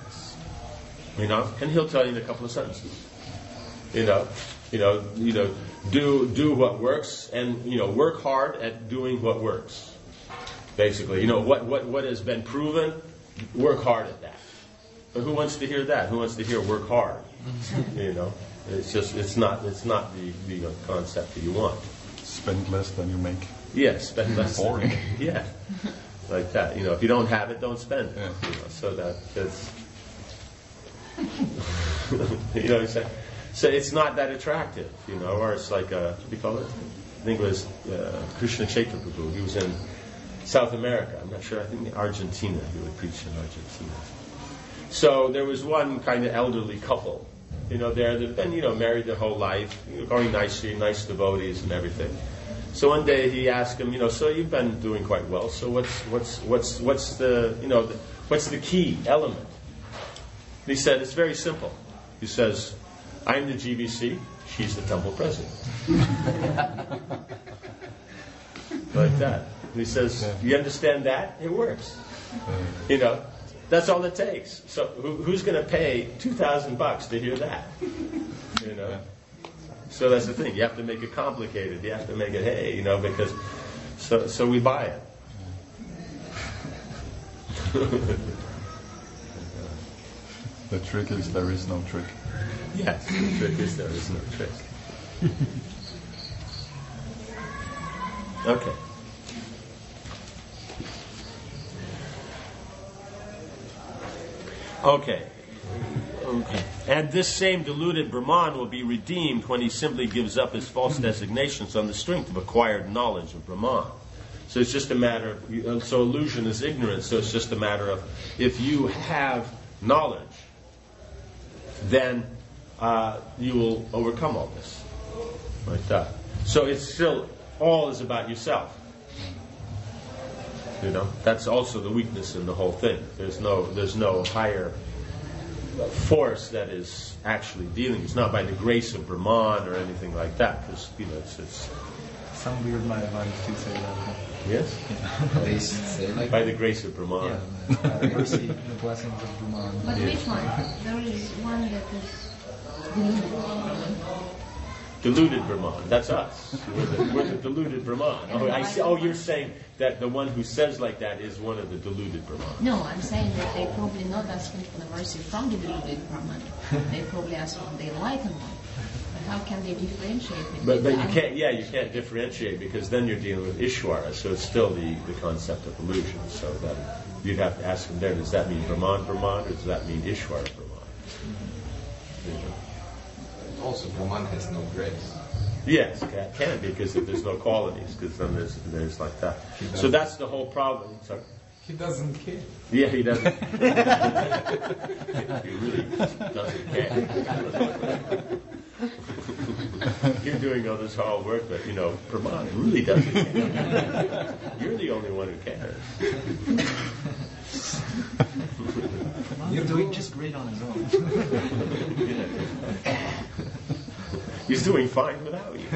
You know, and he'll tell you in a couple of sentences. You know, you know, you know, do do what works, and, you know, work hard at doing what works. Basically, you know, what what what has been proven, work hard at that. But who wants to hear that? Who wants to hear work hard? You know, it's just it's not it's not the the concept that you want. Spend less than you make. Yes, spend less. Boring. Than, yeah, like that. You know, if you don't have it, don't spend it. Yeah. You know, so that that's. You know what I'm saying? So it's not that attractive, you know, or it's like, a, what do you call it? I think it was uh, Krishna Chaitanya Prabhu. He was in South America. I'm not sure. I think Argentina. He would preach in Argentina. So there was one kind of elderly couple, you know, there that had been, you know, married their whole life, you know, going nicely, nice devotees and everything. So one day he asked him, you know, so you've been doing quite well. So what's what's what's what's the you know the, what's the key element? And he said it's very simple. He says, I'm the G B C, she's the temple president. Like that. And he says, you understand that? It works. You know, that's all it takes. So who, who's going to pay two thousand bucks to hear that? You know. So that's the thing. You have to make it complicated. You have to make it, hey, you know, because so so we buy it. The trick is there is no trick. Yes, the trick is there is no trick. Okay. Okay. Okay. And this same deluded Brahman will be redeemed when he simply gives up his false designations on the strength of acquired knowledge of Brahman. So it's just a matter of, so illusion is ignorance, so it's just a matter of, if you have knowledge, then uh, you will overcome all this. Like that. So it's still, all is about yourself. You know, that's also the weakness in the whole thing. There's no, there's no higher force that is actually dealing. It's not by the grace of Brahman or anything like that, because you know it's, it's some weird Mayavadis do say that. Yes, They say like by the grace of Brahman. Yeah, the mercy, the blessings of Brahman. But Yeah. which one? There is one that is deluded. Deluded Brahman. That's us. We're the, we're the deluded Brahman. Oh, I see. Oh, you're saying that the one who says like that is one of the deluded Brahman. No, I'm saying that they probably not asking for the mercy from the deluded Brahman. They probably ask for the enlightenment. But how can they differentiate between But, but you the- can't, yeah, you can't differentiate, because then you're dealing with Ishwara, so it's still the, the concept of illusion. So that you'd have to ask them there, does that mean Brahman Brahman, or does that mean Ishwara Brahman? You know? also Brahman has no grace. Yes, it can be, because if there's no qualities, because then there's, there's like that. So that's the whole problem. Sorry. He doesn't care. Yeah, he doesn't. He really doesn't care. You're doing all this hard work, but you know, Brahman really doesn't care. You're the only one who cares. You're doing just great on his own. Yeah. He's doing fine without you.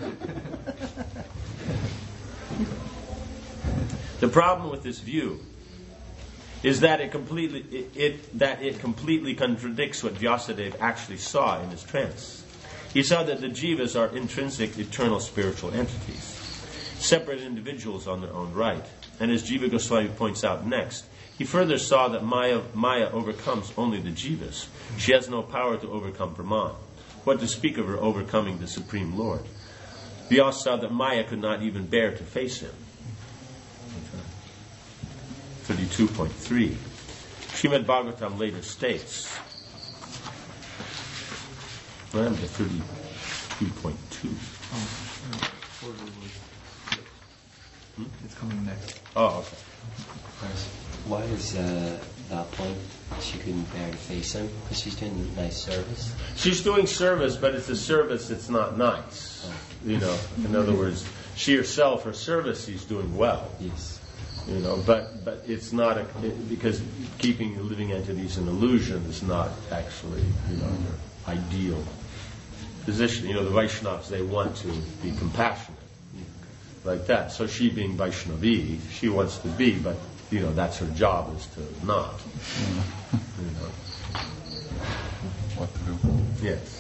The problem with this view is that it completely it, it that it completely contradicts what Vyasadeva actually saw in his trance. He saw that the jivas are intrinsic, eternal spiritual entities, separate individuals on their own right. And as Jiva Goswami points out next, he further saw that Maya, Maya overcomes only the jivas. She has no power to overcome Brahman. What to speak of her overcoming the Supreme Lord? Vyasa saw that Maya could not even bear to face him. thirty-two point three. Srimad Bhagavatam later states, well, I'm to thirty-two point two. Hmm? It's coming next. Oh, okay. Why is uh, that point she couldn't bear to face him? Because she's doing nice service. She's doing service, but it's a service that's not nice. You know, in other words, she herself, her service, she's doing well. Yes. You know, but but it's not a it, because keeping living entities in illusion is not actually, you know, their ideal position. You know, the Vaishnavas, they want to be compassionate, like that. So she, being Vaishnavi, she wants to be, but you know, that's her job, is to not. You know. What to do? Yes.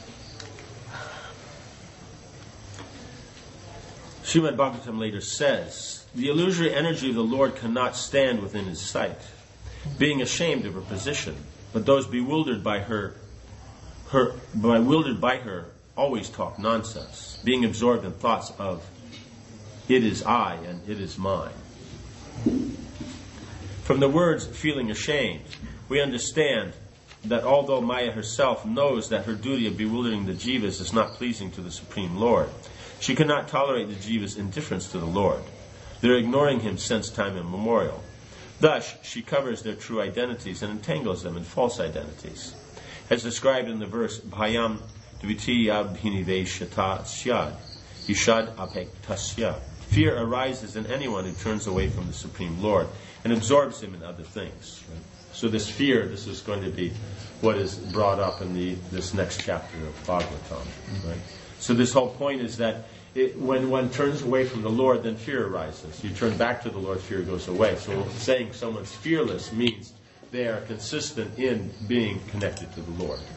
Srimad Bhagavatam later says, the illusory energy of the Lord cannot stand within his sight, being ashamed of her position. But those bewildered by her, her bewildered by her, always talk nonsense, being absorbed in thoughts of it is I and it is mine. From the words feeling ashamed, we understand that although Maya herself knows that her duty of bewildering the jivas is not pleasing to the Supreme Lord, she cannot tolerate the jivas' indifference to the Lord. They're ignoring him since time immemorial. Thus, she covers their true identities and entangles them in false identities. As described in the verse, Bhayam dvitiya bhiniveshata syad, ishad apektasya. Fear arises in anyone who turns away from the Supreme Lord and absorbs him in other things. Right? So this fear, this is going to be what is brought up in the this next chapter of Bhagavatam. Right? So this whole point is that it, when one turns away from the Lord, then fear arises. You turn back to the Lord, fear goes away. So saying someone's fearless means they are consistent in being connected to the Lord.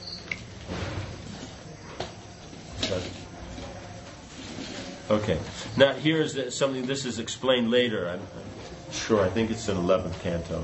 Okay. Now here's something, this is explained later. I'm, I'm sure, I think it's in eleventh canto.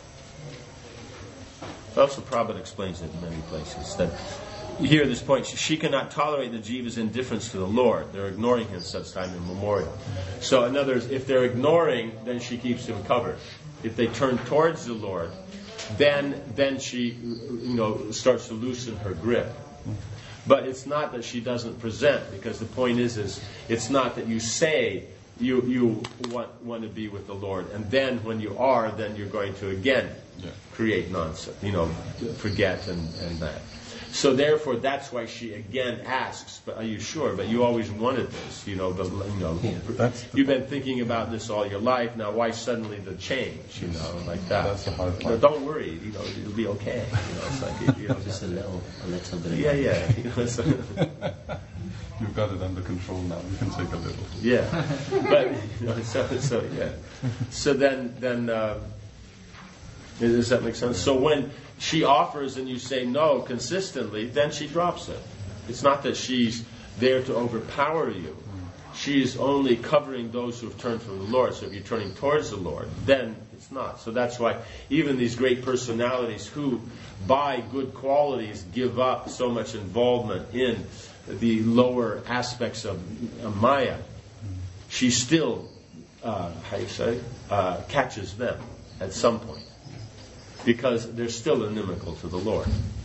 Also Prabhupada explains it in many places. That here, this point, she cannot tolerate the jiva's indifference to the Lord. They're ignoring him such time immemorial. So in other words, if they're ignoring, then she keeps him covered. If they turn towards the Lord, then then she, you know, starts to loosen her grip. But it's not that she doesn't present, because the point is, is it's not that you say you you want want to be with the Lord, and then when you are, then you're going to again yeah. create nonsense, you know, forget and, and that. So therefore, that's why she again asks, "But are you sure? But you always wanted this, you know. But you know, yeah, you've been thinking about this all your life. Now, why suddenly the change? You know, like that. That's the hard part. No, don't worry. You know, it'll be okay. You know, it's like you know, Just a little, a little bit. yeah, yeah. You know, so, You've got it under control now. You can take a little. yeah, but you know, so so yeah. So then then uh, does that make sense? So when she offers and you say no consistently, then she drops it. It's not that she's there to overpower you. She's only covering those who have turned from the Lord. So if you're turning towards the Lord, then it's not. So that's why even these great personalities who, by good qualities, give up so much involvement in the lower aspects of, of Maya, she still, uh, how you say, uh, catches them at some point. Because they're still inimical to the Lord.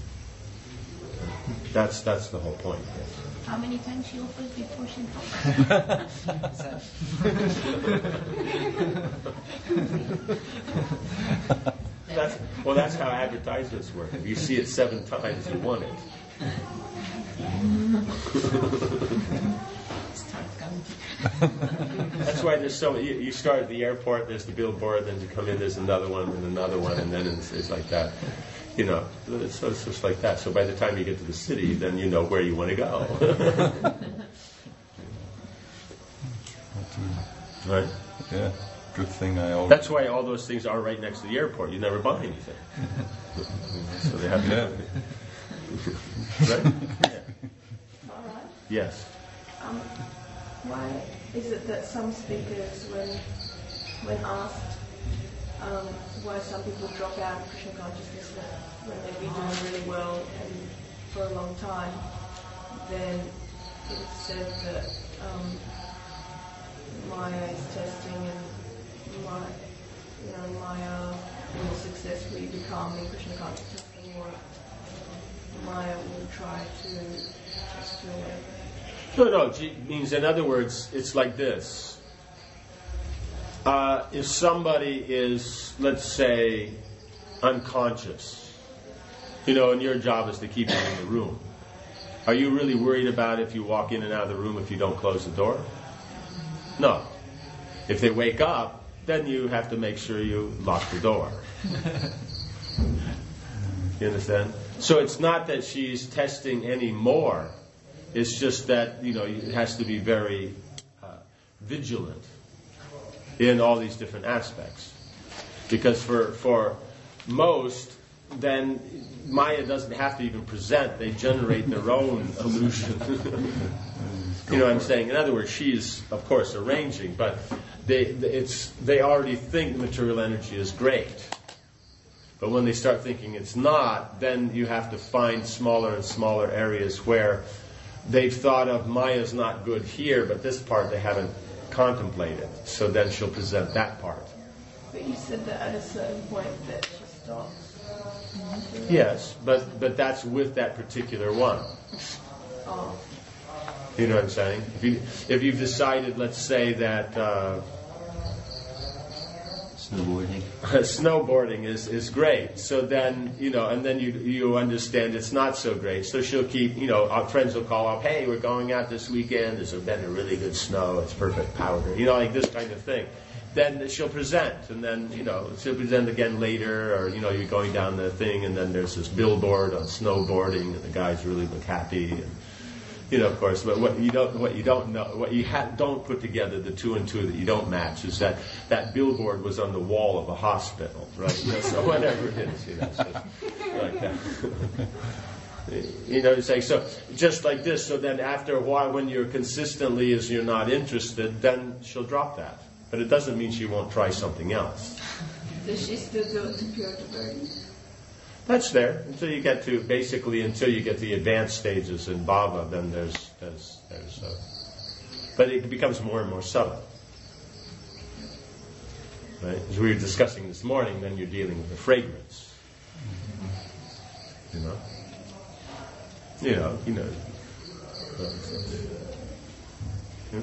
That's that's the whole point. How many times she offers before she drops? That's, well, that's how advertisements work. If you see it seven times, you want it. That's why there's so you, you start at the airport, there's the billboard, then you come in, there's another one, and another one, and then it's, it's like that. You know, it's, it's just like that. So by the time you get to the city, then you know where you want to go. Right? Yeah. Good thing I always. That's why all those things are right next to the airport. You never buy anything. So they have to. Yeah. Right? Yeah. All right. Yes. Um, why is it that some speakers, when when asked um, why some people drop out of Krishna consciousness when they've been doing really well and for a long time, then it's said that um, Maya is testing and Maya, you know, Maya will successfully become in Krishna consciousness, or Maya will try to test her way. No, no, it means, in other words, it's like this. Uh, if somebody is, let's say, unconscious, you know, and your job is to keep them in the room, are you really worried about if you walk in and out of the room if you don't close the door? No. If they wake up, then you have to make sure you lock the door. You understand? So it's not that she's testing any more. It's just that, you know, it has to be very uh, vigilant in all these different aspects. Because for for most, then Maya doesn't have to even present. They generate their own illusion. You know what I'm saying? In other words, she's, of course, arranging, but they it's they already think material energy is great. But when they start thinking it's not, then you have to find smaller and smaller areas where they've thought of Maya's not good here, but this part they haven't contemplated. So then she'll present that part. But you said that at a certain point that she stops. Yes, but but that's with that particular one. Oh. You know what I'm saying? If you if you've decided, let's say that uh, Snowboarding. snowboarding is, is great, so then you know, and then you you understand it's not so great. So she'll keep, you know, our friends will call up, hey, we're going out this weekend. There's been a really good snow. It's perfect powder. You know, like this kind of thing. Then she'll present, and then, you know, she'll present again later, or, you know, you're going down the thing, and then there's this billboard on snowboarding, and the guys really look happy, and, you know, of course, but what you don't, what you don't know, what you ha- don't put together, the two and two that you don't match, is that that billboard was on the wall of a hospital, right? You know, so whatever it is, you know, so, like that. You know what I'm saying? So just like this, so then after a while, when you're consistently, as you're not interested, then she'll drop that. But it doesn't mean she won't try something else. Does she still do it to pure devotee? That's there until you get to basically until you get the advanced stages in bhava. Then there's there's there's, uh, but it becomes more and more subtle. Right? As we were discussing this morning, then you're dealing with the fragrance. You know. You know. You know. Yeah.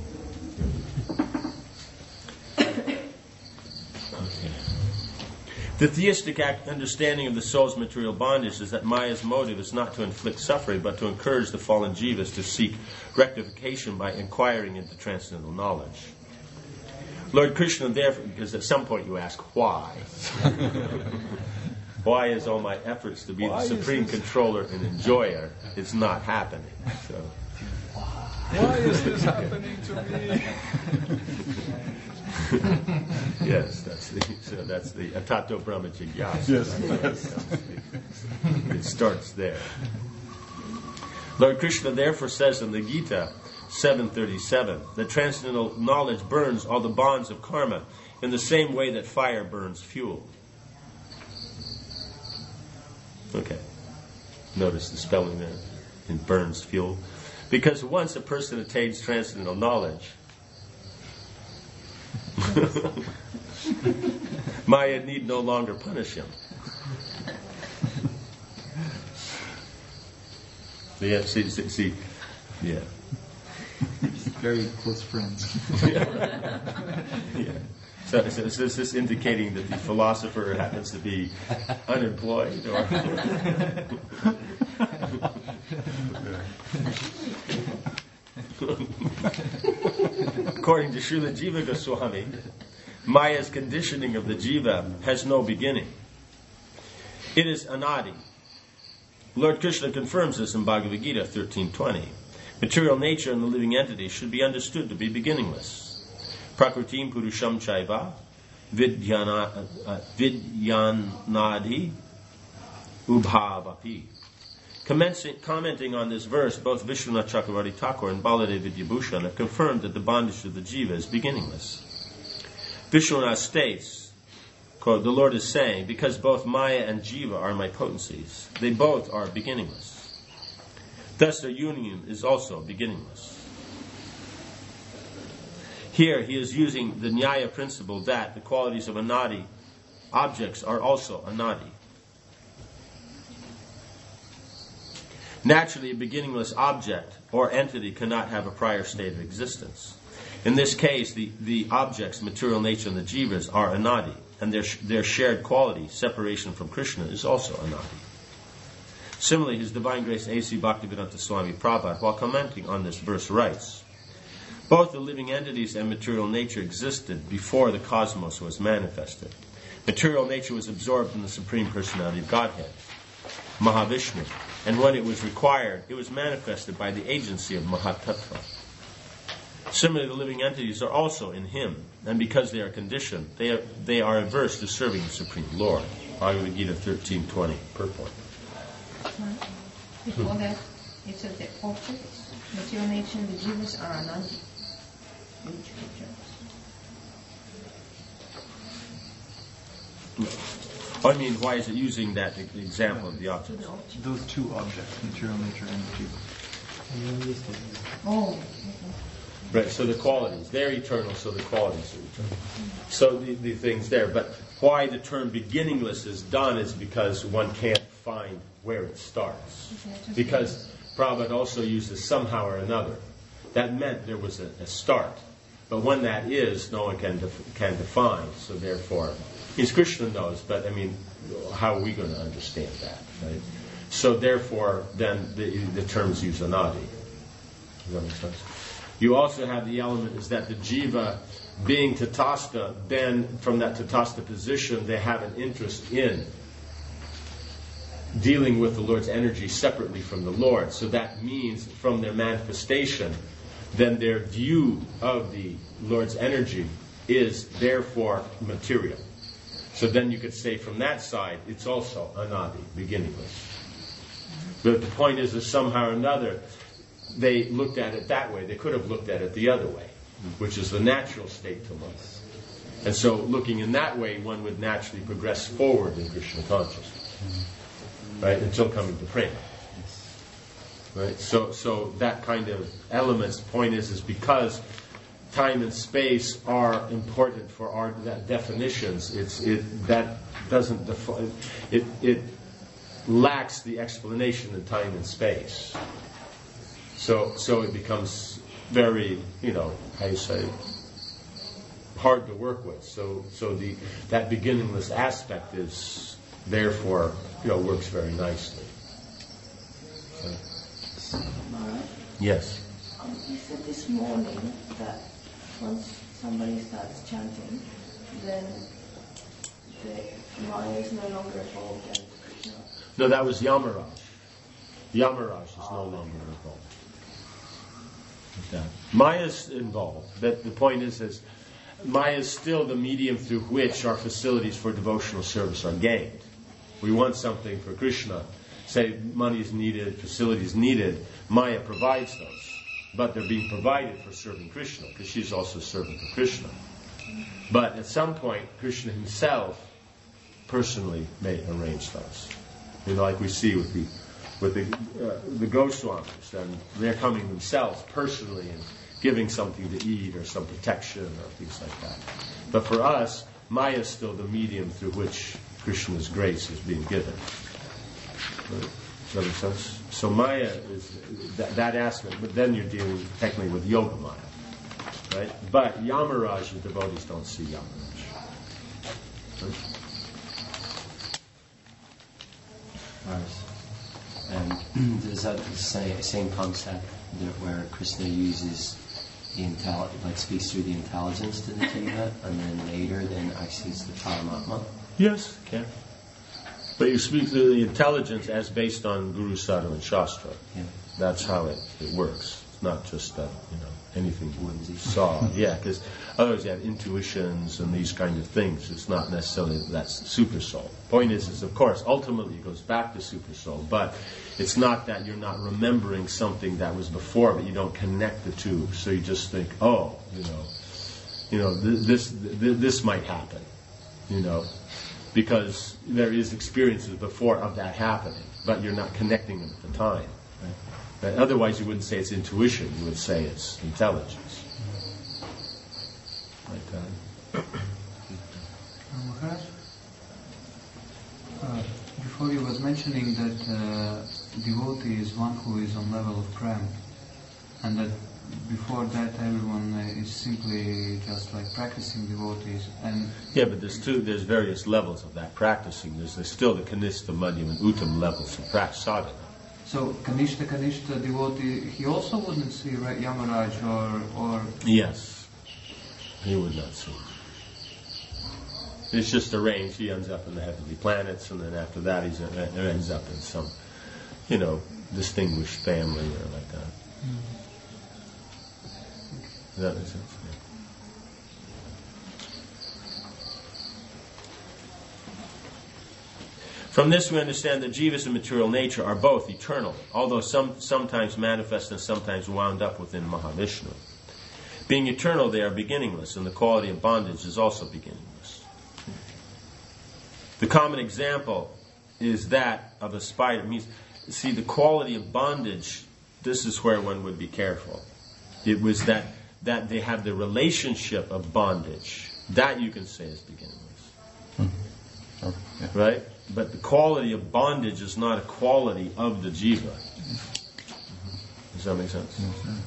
The theistic understanding of the soul's material bondage is that Maya's motive is not to inflict suffering, but to encourage the fallen jivas to seek rectification by inquiring into transcendental knowledge. Lord Krishna, therefore, because at some point you ask, why? Why is all my efforts to be Why the supreme controller and enjoyer is not happening? So, why is this happening to me? Yes, that's the so that's the Atato Brahma Jigyasa. Yes. It starts there. Lord Krishna therefore says in the Gita seven thirty-seven that transcendental knowledge burns all the bonds of karma in the same way that fire burns fuel. Okay. Notice the spelling there. It burns fuel. Because once a person attains transcendental knowledge, Maya need no longer punish him. Yeah, see, see, see yeah. Very close friends. Yeah. Yeah. So, so, so is this indicating that the philosopher happens to be unemployed, or? According to Srila Jiva Goswami, Maya's conditioning of the jiva has no beginning. It is anadi. Lord Krishna confirms this in Bhagavad Gita thirteen twenty. Material nature and the living entity should be understood to be beginningless. Prakritim purusham chaiva vidyana, uh, vidyanadi ubhavapi. Commenting on this verse, both Vishwanath Chakravarti Thakur and Baladev Vidyabhushan have confirmed that the bondage of the jiva is beginningless. Vishwanath states, quote, the Lord is saying, because both Maya and jiva are my potencies, they both are beginningless. Thus their union is also beginningless. Here he is using the Nyaya principle that the qualities of anadi objects are also anadi. Naturally, a beginningless object or entity cannot have a prior state of existence. In this case, the, the object's material nature and the jivas are anadi, and their, their shared quality, separation from Krishna, is also anadi. Similarly, His Divine Grace A C Bhaktivedanta Swami Prabhupada, while commenting on this verse, writes, both the living entities and material nature existed before the cosmos was manifested. Material nature was absorbed in the Supreme Personality of Godhead, Mahavishnu, and when it was required, it was manifested by the agency of Mahatattva. Similarly, the living entities are also in Him, and because they are conditioned, they are, they are averse to serving the Supreme Lord. Bhagavad Gita thirteen twenty, purport. Before that, it says that objects, material nature, and the jivas are anandi. I mean, why is it using that example of the objects? Those two objects, material nature and the jiva. Oh. Right, so the qualities, they're eternal, so the qualities are eternal. So the, the things there, but why the term beginningless is done is because one can't find where it starts. Because Prabhupada also uses somehow or another. That meant there was a, a start. But when that is, no one can def- can define. So therefore, his Krishna knows, but I mean, how are we going to understand that, right? So therefore, then the, the terms use anadi. Does that make sense? You also have the element is that the jiva, being tatastha, then from that tatastha position, they have an interest in dealing with the Lord's energy separately from the Lord. So that means from their manifestation, then their view of the Lord's energy is therefore material. So then you could say from that side, it's also anadi, beginningless. But the point is that somehow or another, they looked at it that way. They could have looked at it the other way, which is the natural state to look. And so looking in that way, one would naturally progress forward in Krishna consciousness, right, until coming to prema. Right? So so that kind of elements, point is, is because time and space are important for our that definitions, it's it that doesn't define it it lacks the explanation in time and space. So so it becomes very, you know, how you say, hard to work with. So so the that beginningless aspect is therefore, you know, works very nicely. So. Maharaj? Yes. Um, you said this morning that once somebody starts chanting, then the Maya is no longer involved and Krishna. No, that was Yamaraj. Yamaraj is no longer involved. With that. Maya's involved. But the point is, is Maya is still the medium through which our facilities for devotional service are gained. We want something for Krishna. Say money is needed, facilities needed, Maya provides those. But they're being provided for serving Krishna, because she's also serving for Krishna. But at some point, Krishna himself personally may arrange those. You know, like we see with the with the uh, the Goswamis, and they're coming themselves personally and giving something to eat or some protection or things like that. But for us, Maya is still the medium through which Krishna's grace is being given. Does that make sense? So Maya is that, that aspect, but then you're dealing technically with Yoga Maya, right? But Yamaraj, the devotees don't see Yamaraj. Right? And is that the same, same concept that where Krishna uses the intel, like speaks through the intelligence to the jiva, and then later then actually it's the Paramatma? Yes, can. But you speak to the intelligence as based on Guru, Sadhu, and Shastra. Yeah. That's how it, it works. It's not just that, you know, anything you saw. Yeah, because otherwise you have intuitions and these kind of things. It's not necessarily that's super soul. Point is, is of course, ultimately it goes back to super soul, but it's not that you're not remembering something that was before, but you don't connect the two. So you just think, oh, you know, you know, th- this th- this might happen, you know. Because there is experiences before of that happening, but you're not connecting them at the time. Right? But otherwise, you wouldn't say it's intuition; you would say it's intelligence. Right? Uh, Maharaj, uh, before you was mentioning that uh, devotee is one who is on level of prem, and that before that everyone uh, is simply just like practicing devotees. And yeah, but there's two. There's various levels of that practicing. There's, there's still the Kanishta, Madhyam, and Uttam levels of practice sadhana. So Kanishta, Kanishta devotee, he also wouldn't see right, Yamaraj or or. Yes, he would not see. It's just arranged. He ends up in the heavenly planets, and then after that, he ends up in some, you know, distinguished family or like that. Mm. Does that make sense? Yeah. From this we understand that jivas and material nature are both eternal, although some sometimes manifest and sometimes wound up within Mahavishnu. Being eternal, they are beginningless, and the quality of bondage is also beginningless. The common example is that of a spider. It means, see, the quality of bondage, this is where one would be careful. It was that that they have the relationship of bondage. That you can say is beginningless. Okay, yeah. Right? But the quality of bondage is not a quality of the jiva. Does that make sense? Mm-hmm.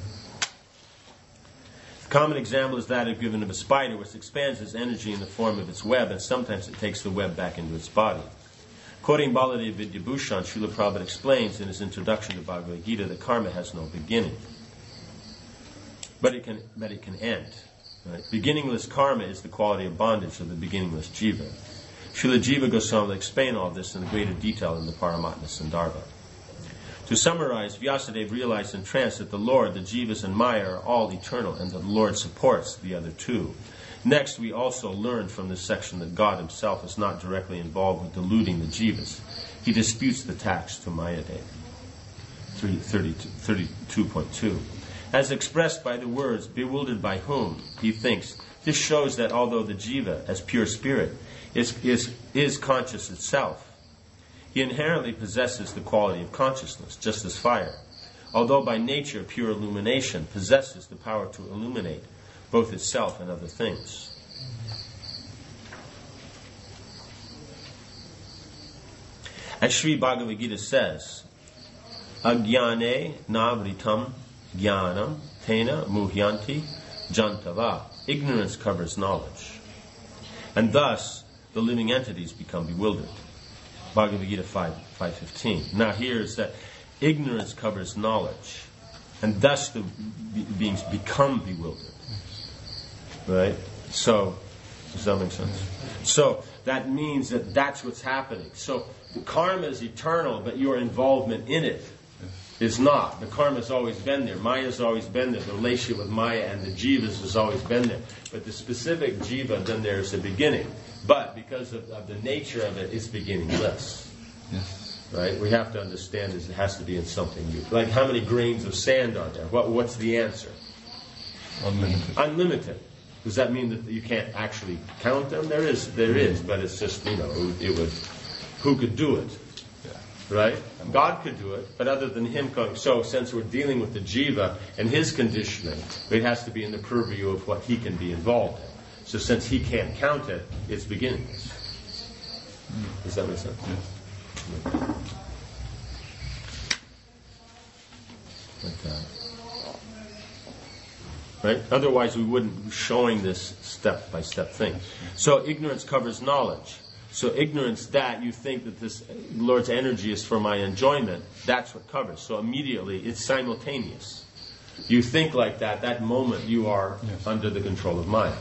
A common example is that of given of a spider, which expands its energy in the form of its web, and sometimes it takes the web back into its body. Quoting Baladev Vidyabhushan, Srila Prabhupada explains in his introduction to Bhagavad Gita that karma has no beginning, but it can, but it can end. Right? Beginningless karma is the quality of bondage of the beginningless jiva. Srila Jiva Goswami will explain all this in greater detail in the Paramatma Sandarbha. To summarize, Vyasadeva realized in trance that the Lord, the Jivas, and Maya are all eternal, and that the Lord supports the other two. Next, we also learned from this section that God himself is not directly involved with deluding the Jivas. He disputes the tax to Mayadeva. thirty-two point two. As expressed by the words, bewildered by whom, he thinks, this shows that although the Jiva, as pure spirit, is, is, is conscious itself, he inherently possesses the quality of consciousness, just as fire, although by nature pure illumination possesses the power to illuminate both itself and other things. As Sri Bhagavad Gita says, Agyane navritam jnanam tena muhyanti jantava. Ignorance covers knowledge, and thus the living entities become bewildered. Bhagavad Gita five fifteen. Now here is that ignorance covers knowledge, and thus the be- beings become bewildered. Right? So, does that make sense? So that means that that's what's happening. So the karma is eternal, but your involvement in it is not. The karma has always been there. Maya has always been there. The relationship with Maya and the jivas has always been there. But the specific jiva, then there's a beginning. But because of, of the nature of it, it's beginningless. Yes. Right? We have to understand is it has to be in something new. Like how many grains of sand are there? What, what's the answer? Unlimited. Unlimited. Does that mean that you can't actually count them? There is, there is, but it's just, you know, it would, who could do it? Yeah. Right? God could do it, but other than him coming. So since we're dealing with the jiva and his conditioning, it has to be in the purview of what he can be involved in. So since he can't count it, it's beginningless. Does that make sense? Yes. Like that. Right? Otherwise we wouldn't be showing this step-by-step thing. So ignorance covers knowledge. So ignorance that you think that this Lord's energy is for my enjoyment, that's what covers. So immediately it's simultaneous. You think like that, that moment you are yes. under the control of Maya.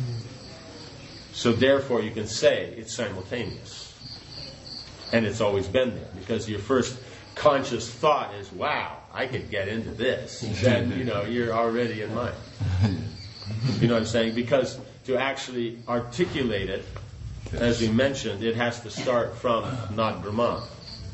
So therefore you can say it's simultaneous. And it's always been there. Because your first conscious thought is, wow, I could get into this. Then, you know, you're already in Maya. You know what I'm saying? Because to actually articulate it, as we mentioned, it has to start from not Brahman.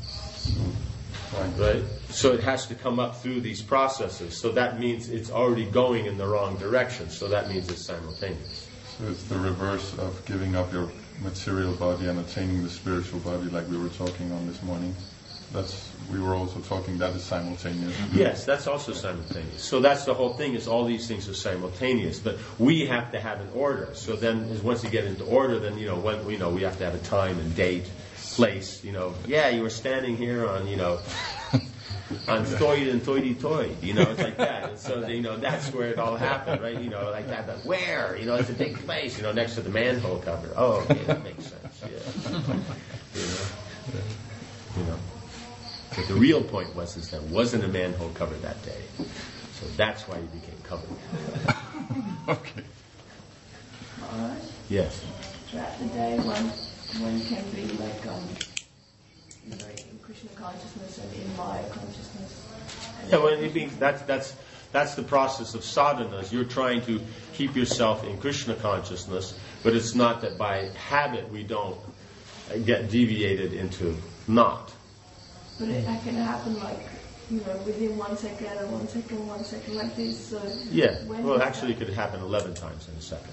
Right? So it has to come up through these processes. So that means it's already going in the wrong direction. So that means it's simultaneous. So it's the reverse of giving up your material body and attaining the spiritual body, like we were talking on this morning. That's we were also talking that is simultaneous. Yes, that's also simultaneous. So that's the whole thing, is all these things are simultaneous, but we have to have an order. So then is once you get into order, then you know when we know we have to have a time and date, place, you know, yeah, you were standing here on, you know, on Thoid and Thoidi Thoid, you know, it's like that. And so you know that's where it all happened, right? You know, like that, but where? You know, it's a big place, you know, next to the manhole cover. Oh, okay, that makes sense, yeah. You know. You know. But the real point was is there wasn't a manhole cover that day. So that's why he became covered. Okay. All right. Yes. Throughout the day, one one can be like um, you know, in Krishna consciousness and in Maya consciousness. Yeah, well, it means that's that's that's the process of sadhanas. You're trying to keep yourself in Krishna consciousness, but it's not that by habit we don't get deviated into not. But it can happen like, you know, within one second and one second, one second, like this. So yeah. Well, actually, it could happen eleven times in a second.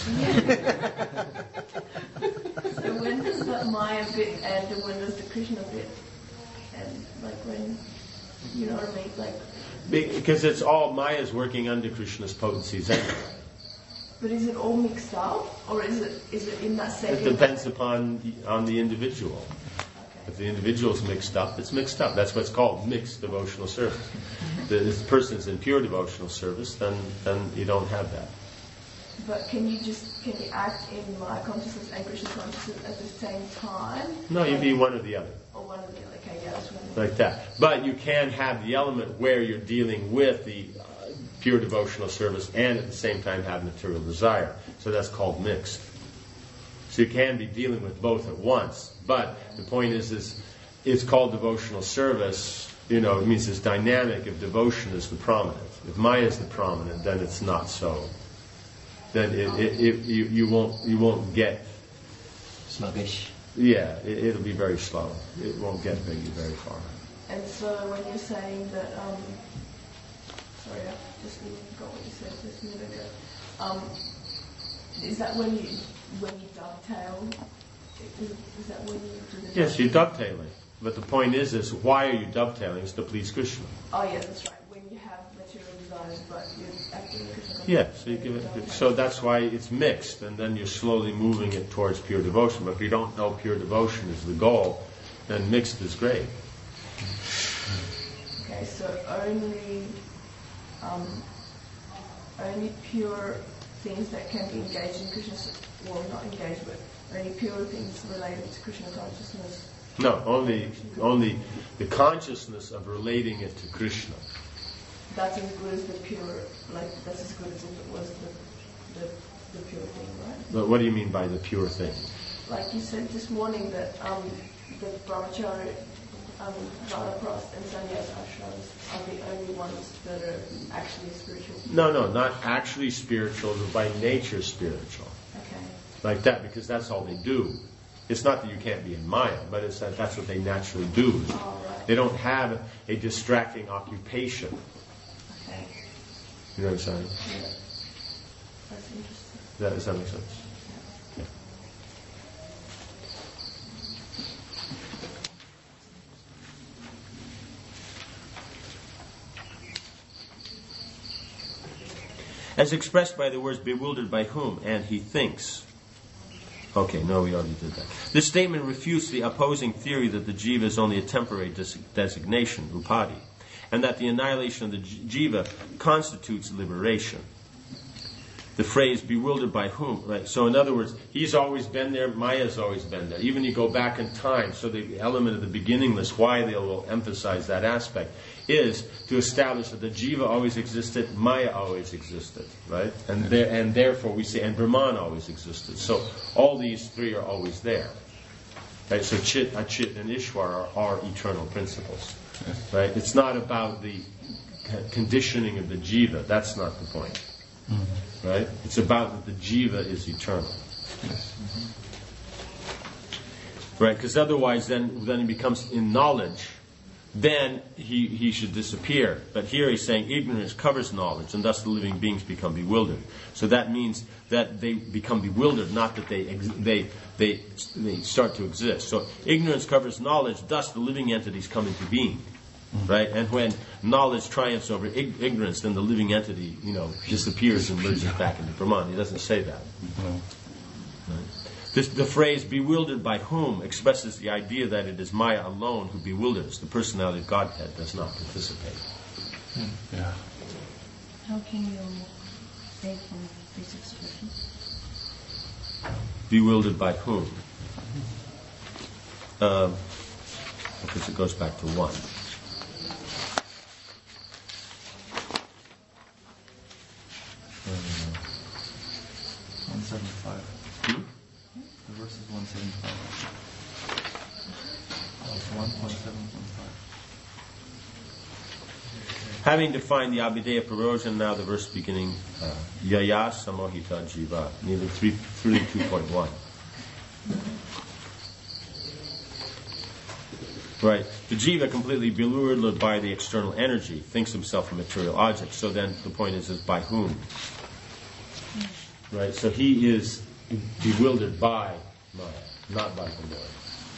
So when does the Maya bit end and when does the Krishna bit end? Like when, you know what I mean? Like because it's all Maya's working under Krishna's potencies anyway. But is it all mixed up, or is it is it in that second? It depends upon the, on the individual. If the individual's mixed up, it's mixed up. That's what's called mixed devotional service. The, if the person's in pure devotional service, then then you don't have that. But can you just can you act in Maya consciousness and Krishna consciousness at the same time? No, you be one or the other. Or one or the other. Okay, yeah, that's one. Like that. But you can have the element where you're dealing with the uh, pure devotional service and at the same time have material desire. So that's called mixed. So you can be dealing with both at once. But the point is, is it's called devotional service. You know, it means it's dynamic if devotion is the prominent. If Maya is the prominent, then it's not so. Then it, it, it, you, you won't you won't get sluggish. Yeah, it, it'll be very slow. It won't get very very far. And so when you're saying that, um, sorry, I just forgot what you said just a minute ago. Um, is that when you when you dovetail? Is, is that when you do the? Yes, you're dovetailing. But the point is, is why are you dovetailing? It's to please Krishna. Oh yeah, that's right. When you have material desires, but you're acting in Krishna. Yeah, so you give it. So that's why it's mixed, and then you're slowly moving it towards pure devotion. But if you don't know pure devotion is the goal, then mixed is great. Okay, so only, um, only pure things that can be engaged in Krishna. Well, not engaged, but only pure things related to Krishna consciousness. No, only only the consciousness of relating it to Krishna. That's as good as the pure, like, that's as good as if it was the, the, the pure thing, right? But what do you mean by the pure thing? Like you said this morning that um, the brahmachari, um, vanaprastha and sannyas ashrams are the only ones that are actually spiritual. No, no, not actually spiritual, but by nature spiritual. Okay. Like that, because that's all they do. It's not that you can't be in Maya, but it's that that's what they naturally do. All right. They don't have a distracting occupation. Okay. You know what I'm saying? Yeah. That's interesting. That, does that make sense? Yeah. As expressed by the words bewildered by whom, and he thinks. Okay, no, we already did that. This statement refutes the opposing theory that the jiva is only a temporary des- designation, upadi, and that the annihilation of the jiva constitutes liberation. The phrase bewildered by whom, right? So in other words, he's always been there, Maya's always been there. Even you go back in time, so the element of the beginningless, why they will emphasize that aspect, is to establish that the jiva always existed, Maya always existed, right? And there, and therefore we say, and Brahman always existed. So all these three are always there. Right? So Chit, Achit, and Ishwar are, are eternal principles. Right? It's not about the conditioning of the jiva. That's not the point. Mm-hmm. Right? It's about that the jiva is eternal. Yes. Mm-hmm. Right? Because otherwise, then then it becomes in knowledge. Then he he should disappear. But here he's saying ignorance covers knowledge, and thus the living beings become bewildered. So that means that they become bewildered, not that they ex- they they they start to exist. So ignorance covers knowledge, thus the living entities come into being. Right? And when knowledge triumphs over ig- ignorance, then the living entity, you know, disappears and merges back into Brahman. He doesn't say that. No. Right? This, the phrase bewildered by whom expresses the idea that it is Maya alone who bewilders. The personality of Godhead does not participate. Yeah. How can you say from this expression? Bewildered by whom? Um, because it goes back to one. one seventy-five. Hmm? The verse is one seventy-five. Oh, it's one point seven one five. Having defined the Abhideya Prayojan, now the verse beginning, uh, Yaya Samohita Jiva, nearly three thirty-two point one. Right. The jiva, completely bewildered by the external energy, thinks himself a material object. So then the point is, is by whom? Right. So he is bewildered by Maya, not by the Lord.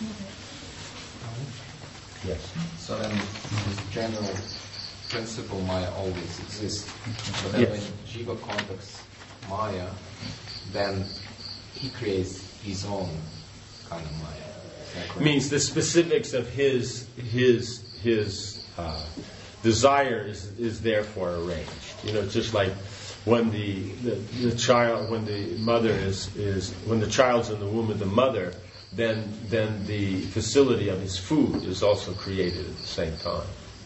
Yes. So then this general principle Maya always exists. But then Yes. when jiva contacts Maya, then he creates his own kind of Maya. Is that correct? Means the specifics of his his his uh, desire is is therefore arranged. You know, just like when the, the the child when the mother is is when the child's in the womb of the mother, then then the facility of his food is also created at the same time.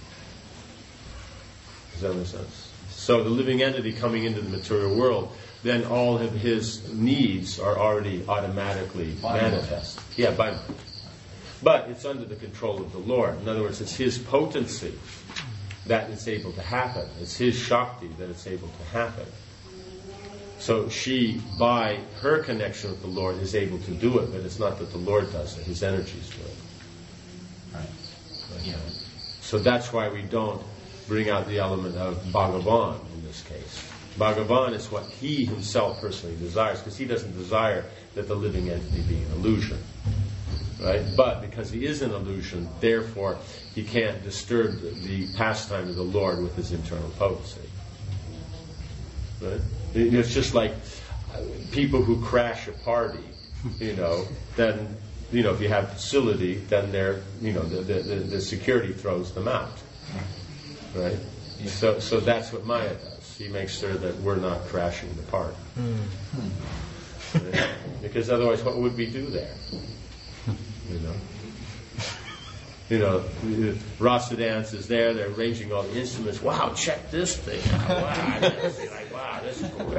Does that make sense? So the living entity coming into the material world, then all of his needs are already automatically By manifest. Yeah, by mind. But it's under the control of the Lord. In other words, it's his potency that it's able to happen. It's his Shakti that it's able to happen. So she, by her connection with the Lord, is able to do it, but it's not that the Lord does it. His energies do it. Right. Yeah. So that's why we don't bring out the element of Bhagavan in this case. Bhagavan is what he himself personally desires, because he doesn't desire that the living entity be an illusion. Right? But because he is an illusion, therefore he can't disturb the pastime of the Lord with his internal potency. Right? It's just like people who crash a party, you know, then, you know, if you have facility, then they're, you know, the, the, the security throws them out. Right? So so that's what Maya does. He makes sure that we're not crashing the party. Mm. Right? Because otherwise what would we do there? You know? You know, Rasa Dance is there, they're arranging all the instruments. Wow, check this thing out. Wow, this is like, wow, this is cool.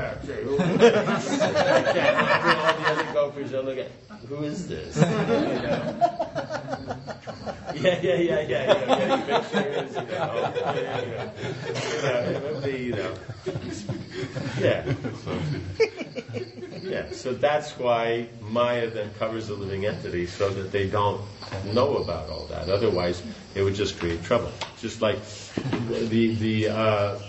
All the other gophers are looking, who is this? You know? Yeah, yeah, yeah, yeah, yeah, yeah, you make sure it is, you know. Yeah, you know. You know, it would be, you know. Yeah. Yeah, so that's why Maya then covers the living entity so that they don't know about all that. Otherwise, it would just create trouble. Just like the the uh,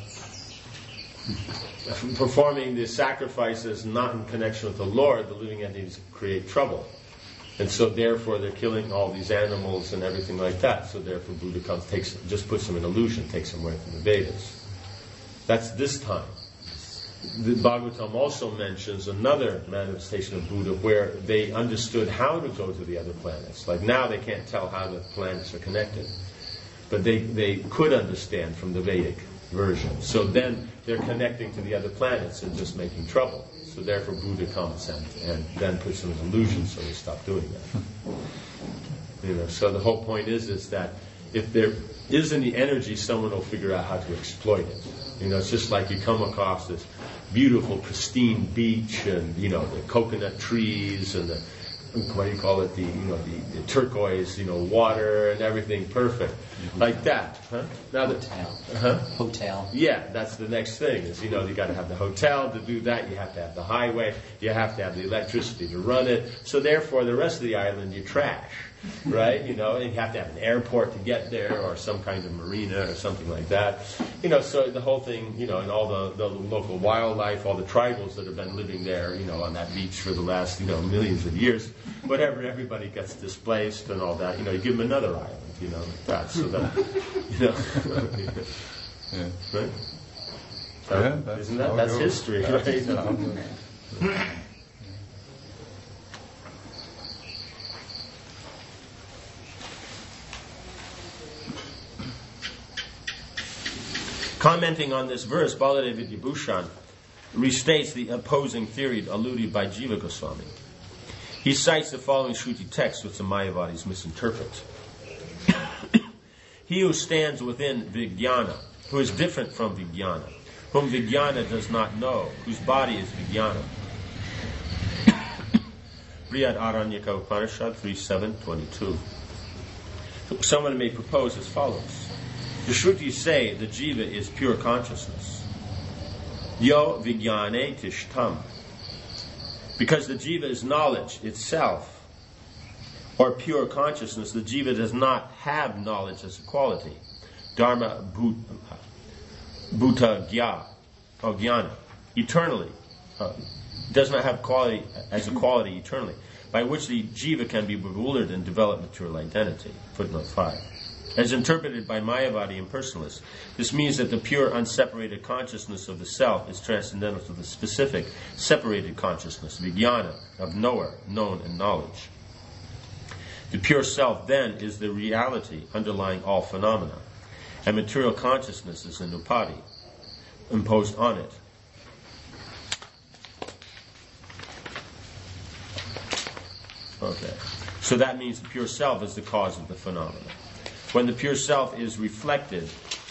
performing the sacrifices not in connection with the Lord, the living entities create trouble. And so therefore they're killing all these animals and everything like that. So therefore Buddha comes, takes, just puts them in illusion, takes them away from the Vedas. That's this time. The Bhagavatam also mentions another manifestation of Buddha where they understood how to go to the other planets. Like now they can't tell how the planets are connected. But they, they could understand from the Vedic version. So then they're connecting to the other planets and just making trouble. So therefore Buddha comes and, and then puts them in illusion, so they stop doing that. You know, so the whole point is is that if there is any energy, someone will figure out how to exploit it. You know, it's just like you come across this beautiful, pristine beach, and you know the coconut trees, and the what do you call it? The you know the, the turquoise, you know, water and everything perfect, mm-hmm. like that. Huh? Now the hotel. Uh-huh. Hotel. Yeah, that's the next thing. Is you know you got to have the hotel to do that. You have to have the highway. You have to have the electricity to run it. So therefore, the rest of the island you trash. Right, you know, you have to have an airport to get there, or some kind of marina, or something like that. You know, so the whole thing, you know, and all the, the local wildlife, all the tribals that have been living there, you know, on that beach for the last, you know, millions of years, whatever, everybody gets displaced and all that. You know, you give them another island, you know, like that, so that, you know, yeah. right? So, yeah, that's isn't that that's history, that's right? No. Commenting on this verse, Baladev Vidyabhushan restates the opposing theory alluded by Jiva Goswami. He cites the following Shruti text which the Mayavadis misinterpret. He who stands within Vijnana, who is different from Vijnana, whom Vijnana does not know, whose body is Vijnana. Brihad Aranyaka Upanishad three seven twenty-two. Someone may propose as follows. The Shrutis say the jiva is pure consciousness. Yo vijnane tishtam. Because the jiva is knowledge itself, or pure consciousness, the jiva does not have knowledge as a quality. Dharma bhuta gya, or jnana, eternally. Uh, does not have quality as a quality eternally, by which the jiva can be bewildered and develop material identity. Footnote five. As interpreted by Mayavadi impersonalists, this means that the pure, unseparated consciousness of the self is transcendental to the specific, separated consciousness, vijnana, of knower, known, and knowledge. The pure self, then, is the reality underlying all phenomena, and material consciousness is an upadi, imposed on it. Okay. So that means the pure self is the cause of the phenomena. When the pure self is reflected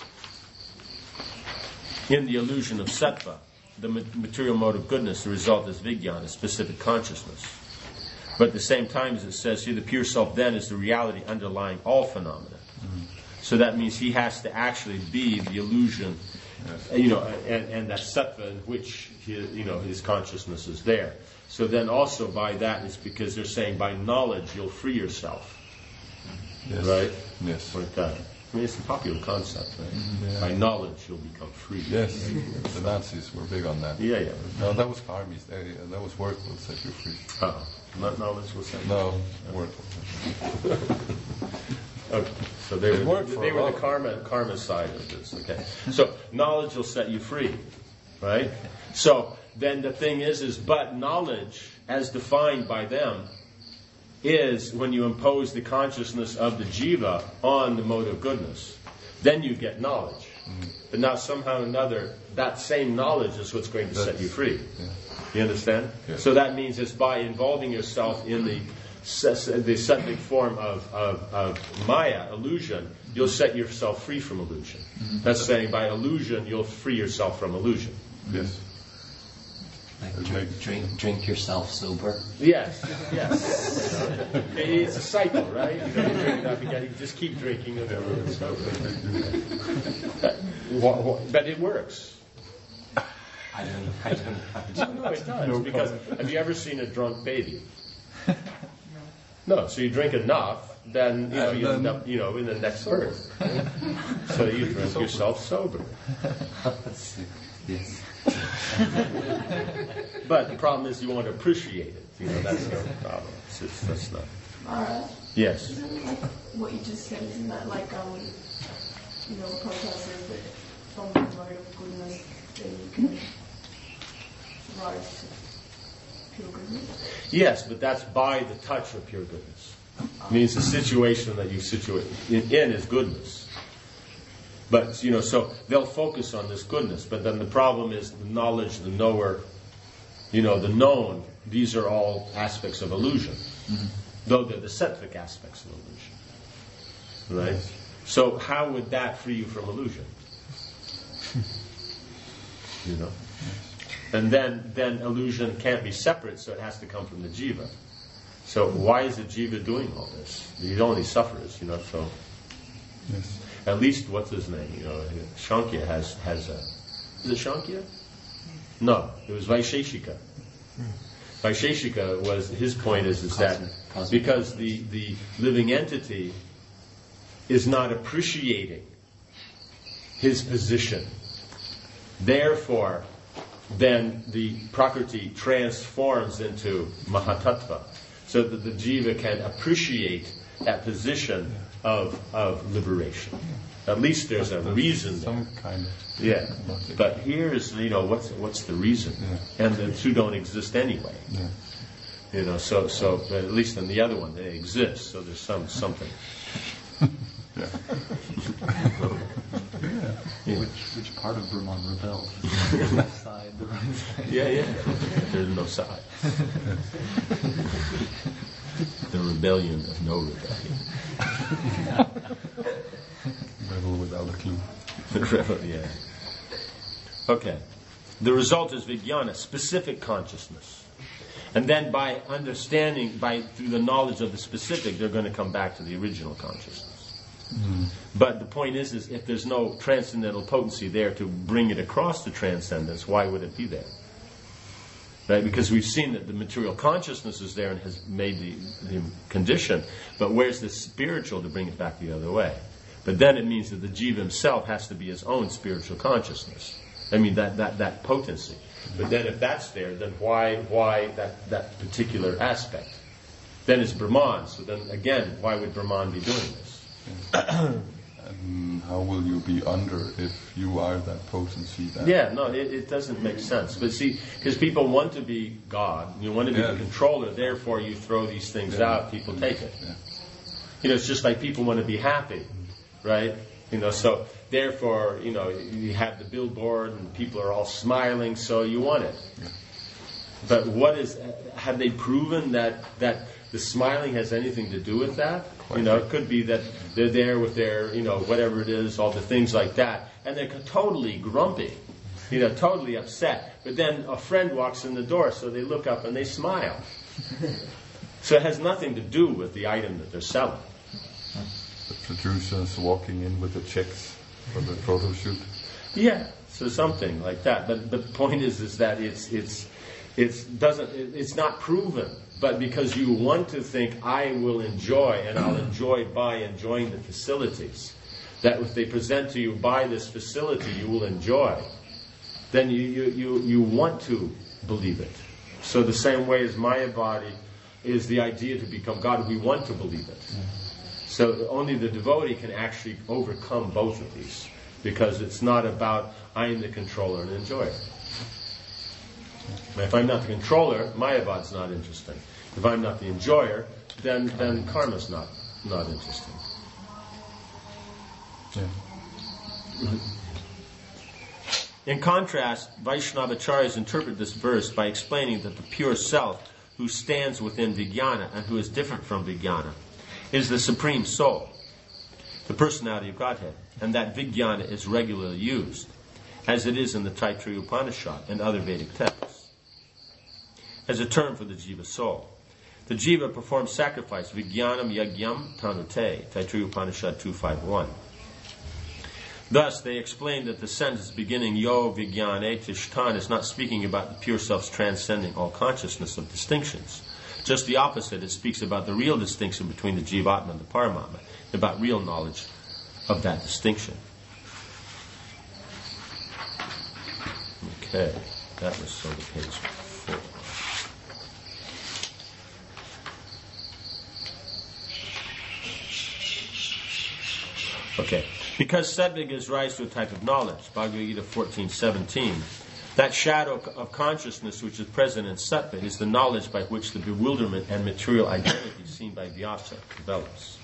in the illusion of sattva, the material mode of goodness, the result is vijnana, specific consciousness. But at the same time, as it says here, the pure self then is the reality underlying all phenomena. Mm-hmm. So that means he has to actually be the illusion, yes. you know, and, and that sattva in which his, you know, his consciousness is there. So then also by that is because they're saying by knowledge you'll free yourself. Yes. Right? Yes. Like that. I mean, it's a popular concept, right? Yeah. By knowledge you'll become free. Yes. The Nazis were big on that. Yeah, yeah. No, that was armies. They, uh, that was work will set you free. Oh, not knowledge will set you free? No, work will set you free. Okay. So they it were, they were the karma karma side of this. Okay. So knowledge will set you free. Right? So then the thing is, is but knowledge, as defined by them, is when you impose the consciousness of the jiva on the mode of goodness. Then you get knowledge. Mm-hmm. But now somehow or another, that same knowledge is what's going to That's, set you free. Yeah. You understand? Yeah. So that means it's by involving yourself in the the sattvic form of, of, of Maya, illusion, you'll set yourself free from illusion. Mm-hmm. That's saying by illusion, you'll free yourself from illusion. Yes. Like drink, drink, drink yourself sober. Yes, yes. It's a cycle, right? You don't drink enough, you, you just keep drinking until you're sober. But it works. I don't. I don't. I don't. No, no, it does. No because have you ever seen a drunk baby? No. So you drink enough, then you know you end up, you know, in the next birth. So you drink yourself sober. Yes. But the problem is you want to appreciate it. You know, that's the problem. It's just, that's not. Maharaj? Yes. Isn't it like what you just said, isn't that like, um, you know, Prabhupada says that from the mode of goodness, then you can rise to pure goodness? Yes, but that's by the touch of pure goodness. It means the situation that you situate in, in is goodness. But, you know, so they'll focus on this goodness. But then the problem is the knowledge, the knower, you know, the known. These are all aspects of illusion. Mm-hmm. Though they're the sattvic aspects of illusion. Right? So how would that free you from illusion? You know? And then, then illusion can't be separate, so it has to come from the jiva. So why is the jiva doing all this? He only suffers, you know, so... Yes. At least, what's his name? You know, Shankya has has a. Is it Shankya? No, it was Vaisheshika. Vaisheshika was his point is is that because the the living entity is not appreciating his position, therefore, then the Prakriti transforms into Mahatattva, so that the jiva can appreciate that position of of liberation. At least there's a reason there. Some kind of. Yeah. But here's, you know, what's what's the reason? Yeah. And the two don't exist anyway. Yeah. You know, so so but at least in the other one they exist, so there's some something. Yeah. Yeah. Which which part of Brahman rebelled? The left side, the right side. Yeah, yeah. There's no side. The rebellion of no rebellion. Rebel without a clue. Rebel, yeah. Okay. The result is vijnana, specific consciousness. And then by understanding, by through the knowledge of the specific, they're going to come back to the original consciousness. Mm. But the point is, is if there's no transcendental potency there to bring it across to transcendence, why would it be there? Right? Because we've seen that the material consciousness is there and has made the, the condition, but where's the spiritual to bring it back the other way? But then it means that the jiva himself has to be his own spiritual consciousness. I mean, that, that, that potency. But then if that's there, then why why that, that particular aspect? Then it's Brahman. So then again, why would Brahman be doing this? And how will you be under if you are that potency? That Yeah, no, it, it doesn't make sense. But see, because people want to be God, you want to be Yeah. the controller, therefore you throw these things Yeah. out, people take it. Yeah. You know, it's just like people want to be happy, right? You know, so therefore, you know, you have the billboard and people are all smiling, so you want it. Yeah. But what is, have they proven that, that the smiling has anything to do with that? You know, it could be that they're there with their, you know, whatever it is, all the things like that, and they're totally grumpy, you know, totally upset. But then a friend walks in the door, so they look up and they smile. So it has nothing to do with the item that they're selling. The producers walking in with the checks for the photo shoot. Yeah, so something like that. But, but the point is, is that it's it's it's doesn't it, it's not proven. But because you want to think, I will enjoy, and I'll enjoy by enjoying the facilities, that if they present to you, buy this facility, you will enjoy, then you, you, you, you want to believe it. So the same way as Maya body is the idea to become God, we want to believe it. So only the devotee can actually overcome both of these, because it's not about, I am the controller and enjoy it. If I'm not the controller, Mayavad's not interesting. If I'm not the enjoyer, then then karma's not not interesting. Yeah. In contrast, Vaishnavacharyas interpret this verse by explaining that the pure self, who stands within Vijnana and who is different from Vijnana, is the supreme soul, the personality of Godhead, and that Vijnana is regularly used, as it is in the Taittiriya Upanishad and other Vedic texts, as a term for the jiva soul. The jiva performs sacrifice, Vijnanam Yagyam Tanute, Taittiriya Upanishad two fifty-one. Thus, they explain that the sentence beginning Yo Vijnane Tishtan is not speaking about the pure self's transcending all consciousness of distinctions. Just the opposite, it speaks about the real distinction between the Jivatma and the Paramatma, about real knowledge of that distinction. Okay, that was so the page four. Okay, because sattva gives rise to a type of knowledge, Bhagavad Gita fourteen seventeen, that shadow of consciousness which is present in sattva is the knowledge by which the bewilderment and material identity seen by Vyasa develops.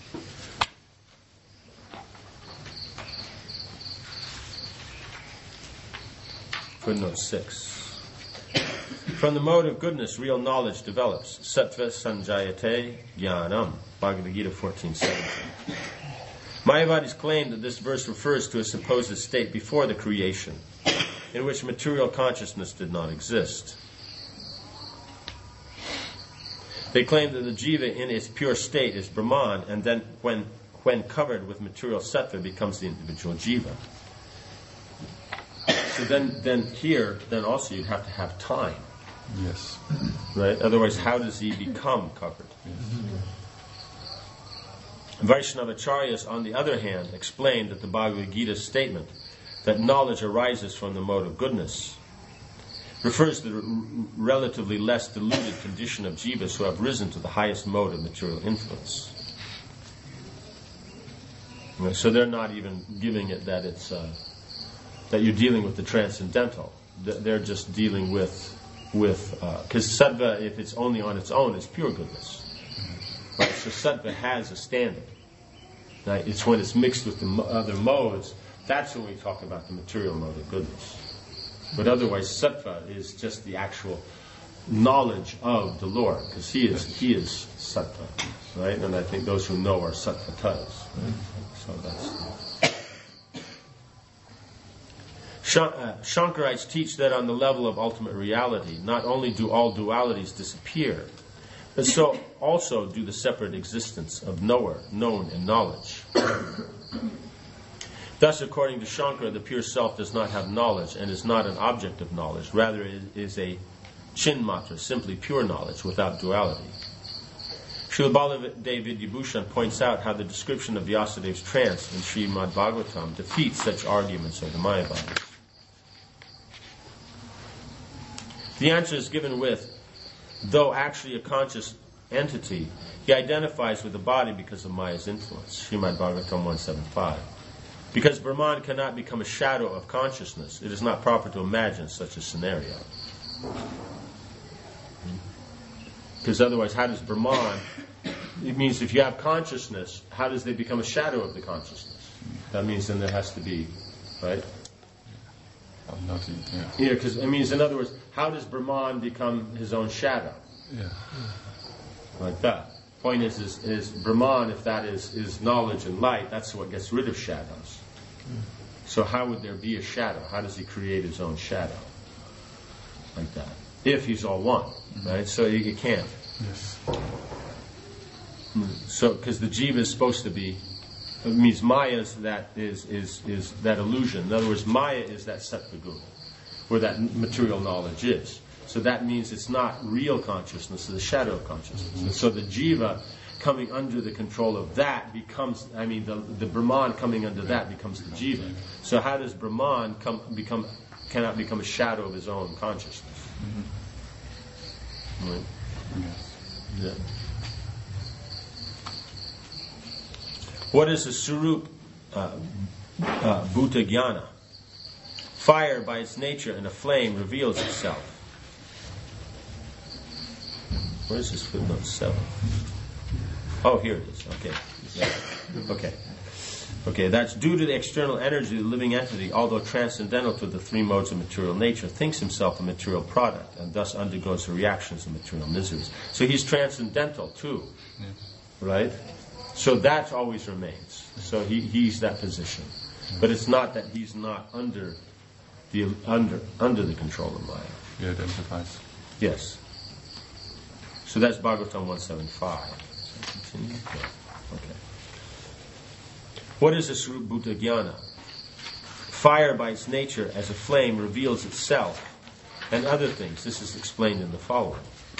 Footnote six. From the mode of goodness, real knowledge develops. Sattva sanjayate jnanam. Bhagavad Gita fourteen seventeen. Mayavadis claim that this verse refers to a supposed state before the creation, in which material consciousness did not exist. They claim that the jiva in its pure state is Brahman, and then when, when covered with material sattva becomes the individual jiva. So then, then here, then also you have to have time. Yes. Right? Otherwise, how does he become covered? Yes. Vaishnavacharyas, on the other hand, explain that the Bhagavad Gita's statement that knowledge arises from the mode of goodness refers to the r- relatively less diluted condition of jivas who have risen to the highest mode of material influence. So they're not even giving it that it's uh, that you're dealing with the transcendental. They're just dealing with with because uh, sattva, if it's only on its own, is pure goodness. Right? So sattva has a standard. Right? It's when it's mixed with the mo- other modes, that's when we talk about the material mode of goodness. But otherwise, sattva is just the actual knowledge of the Lord, because He is He is sattva, right? And I think those who know are sattvatas. Right? So that's. Shank- uh, Shankarites teach that on the level of ultimate reality, not only do all dualities disappear, but so also do the separate existence of knower, known, and knowledge. Thus, according to Shankara, the pure self does not have knowledge and is not an object of knowledge. Rather, it is a chinmatra, simply pure knowledge without duality. Srila Baladev Vidyabhushan points out how the description of Vyasadev's trance in Srimad Bhagavatam defeats such arguments of the Mayavadis. The answer is given with, though actually a conscious entity, he identifies with the body because of Maya's influence. Srimad Bhagavatam one seventy-five. Because Brahman cannot become a shadow of consciousness, it is not proper to imagine such a scenario. Because otherwise, how does Brahman, it means if you have consciousness, how does they become a shadow of the consciousness? That means then there has to be, right? I'm not, yeah. Yeah, because it means, in other words, how does Brahman become his own shadow? Yeah. Like that. Point is, is, is Brahman, if that is, is knowledge and light, that's what gets rid of shadows. So how would there be a shadow? How does he create his own shadow? Like that. If he's all one, right? So you, you can't. Yes. So, because the jiva is supposed to be, it means Maya is that is is is that illusion. In other words, Maya is that sattva guna, where that material knowledge is. So that means it's not real consciousness; it's the shadow of consciousness. Mm-hmm. And so the jiva coming under the control of that becomes, I mean, the the Brahman coming under that becomes the jiva. So how does Brahman come become cannot become a shadow of his own consciousness? Mm-hmm. Right? Yes. Yeah. What is the Surup uh, uh, Bhuta Jnana? Fire, by its nature and a flame, reveals itself. Where is this footnote seven? Oh, here it is. Okay. Yeah. Okay. Okay, that's due to the external energy of the living entity, although transcendental to the three modes of material nature, thinks himself a material product and thus undergoes the reactions of material miseries. So he's transcendental too. Yeah. Right? So that always remains. So he, he's that position. But it's not that he's not under the under under the control of Maya. He identifies. Yes. So that's Bhagavatam one seventy-five. Continue? Yeah. Okay. What is the Surup Bhuta Jnana? Fire by its nature as a flame reveals itself and other things. This is explained in the following.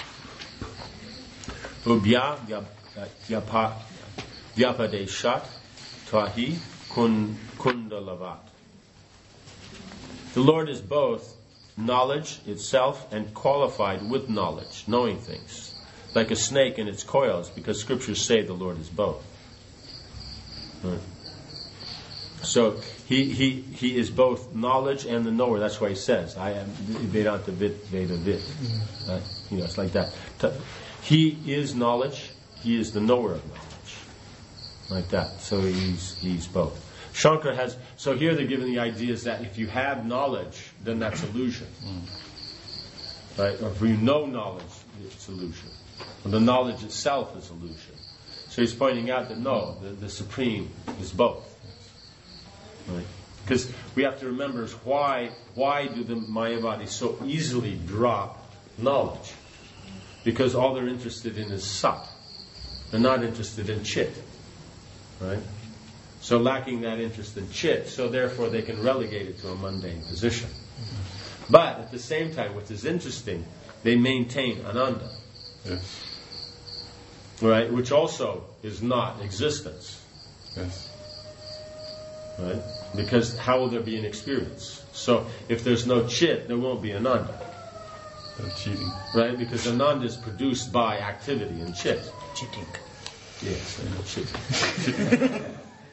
Ubhya yapa Vyapade shat tvahi kundalavat. The Lord is both knowledge itself and qualified with knowledge, knowing things, like a snake in its coils, because scriptures say the Lord is both. Right. So he, he he is both knowledge and the knower. That's why he says, "I am Vedanta Vit Veda Vit." Uh, you know, it's like that. He is knowledge. He is the knower of knowledge. Like that. So he's he's both. Shankara has, so here they're given the idea is that if you have knowledge, then that's illusion. Mm. Right? Or if you know knowledge, it's illusion. Or the knowledge itself is illusion. So he's pointing out that no, the, the Supreme is both. Right? Because we have to remember is why why do the Mayavadis so easily drop knowledge? Because all they're interested in is sat. They're not interested in chit. Right? So lacking that interest in chit, so therefore they can relegate it to a mundane position. But at the same time, which is interesting, they maintain ananda. Yes. Right? Which also is not existence. Yes. Right? Because how will there be an experience? So if there's no chit, there won't be ananda. They're cheating. Right? Because ananda is produced by activity and chit. Cheating. Yes, chit.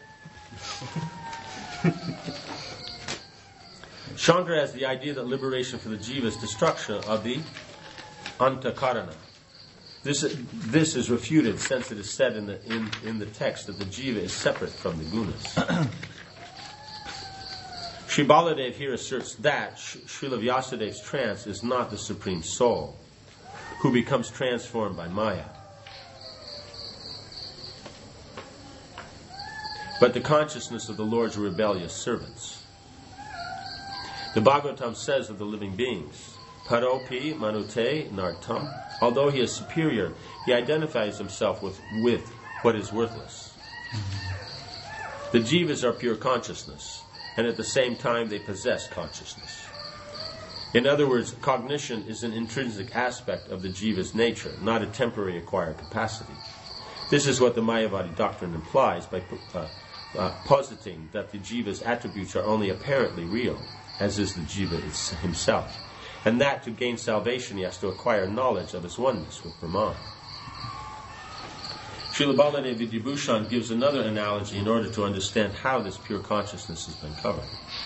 Shankara has the idea that liberation for the jiva is destruction of the antakarana. This this is refuted since it is said in the in, in the text that the jiva is separate from the gunas. Sri Baladev here asserts that Srila Vyasadev's trance is not the Supreme Soul, who becomes transformed by Maya, but the consciousness of the Lord's rebellious servants. The Bhagavatam says of the living beings, Paropi manute nartam, although he is superior, he identifies himself with, with what is worthless. The jivas are pure consciousness, and at the same time they possess consciousness. In other words, cognition is an intrinsic aspect of the jiva's nature, not a temporary acquired capacity. This is what the Mayavadi doctrine implies by uh, uh, positing that the jiva's attributes are only apparently real, as is the jiva himself, and that to gain salvation he has to acquire knowledge of his oneness with Brahman. Srila Baladev Vidyabhushan gives another analogy in order to understand how this pure consciousness has been covered.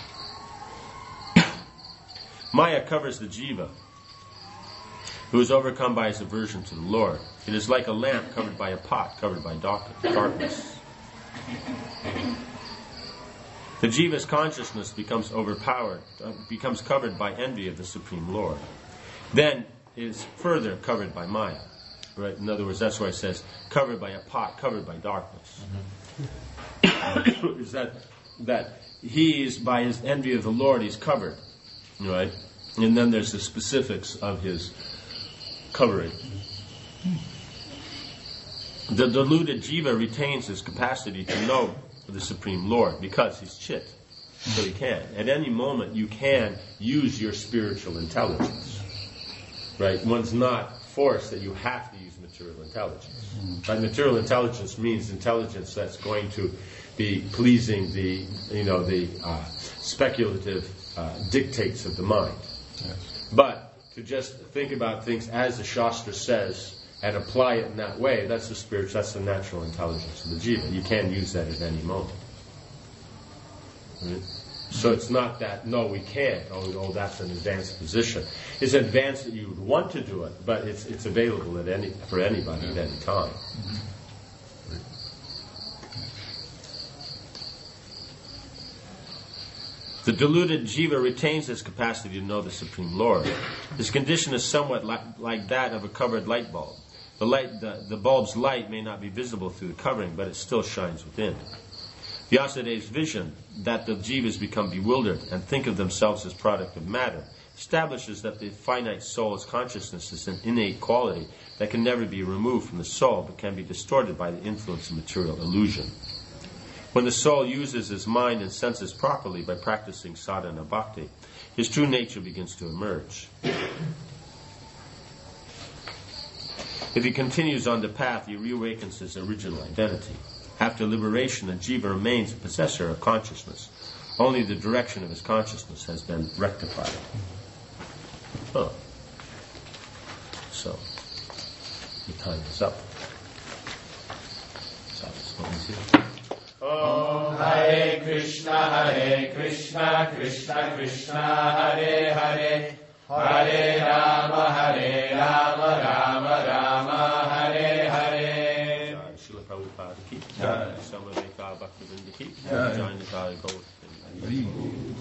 Maya covers the jiva, who is overcome by his aversion to the Lord. It is like a lamp covered by a pot, covered by darkness. The jiva's consciousness becomes overpowered, uh, becomes covered by envy of the Supreme Lord. Then is further covered by Maya. Right? In other words, that's why it says covered by a pot, covered by darkness. Mm-hmm. Is that that he is, by his envy of the Lord, he's covered, right? And then there's the specifics of his covering. The deluded jiva retains his capacity to know the Supreme Lord because he's chit, so he can. At any moment, you can use your spiritual intelligence, right? One's not forced that you have to use material intelligence. Right? Material intelligence means intelligence that's going to be pleasing the, you know, the uh, speculative uh, dictates of the mind. Yes. But to just think about things as the Shastra says and apply it in that way, that's the spiritual, that's the natural intelligence of the jiva. You can use that at any moment. Right? So it's not that, no, we can't. Oh, oh, that's an advanced position. It's advanced that you would want to do it, but it's it's available at any for anybody at any time. Mm-hmm. The deluded jiva retains his capacity to know the Supreme Lord. His condition is somewhat like, like that of a covered light bulb. The light, the, the bulb's light may not be visible through the covering, but it still shines within. Vyasadev's vision that the jivas become bewildered and think of themselves as product of matter establishes that the finite soul's consciousness is an innate quality that can never be removed from the soul but can be distorted by the influence of material illusion. When the soul uses his mind and senses properly by practicing sadhana bhakti, his true nature begins to emerge. If he continues on the path, he reawakens his original identity. After liberation, the jiva remains a possessor of consciousness. Only the direction of his consciousness has been rectified. Oh. So, the time is up. So, this one is here. Om Hare Krishna, Hare Krishna, Krishna Krishna, Hare Hare, Hare Rama, Hare Rama, Rama Rama, Hare Hare. Srila Prabhupada ki jai, Samadeka Bhaktivinoda ki jai, Jai Nitai Gaur.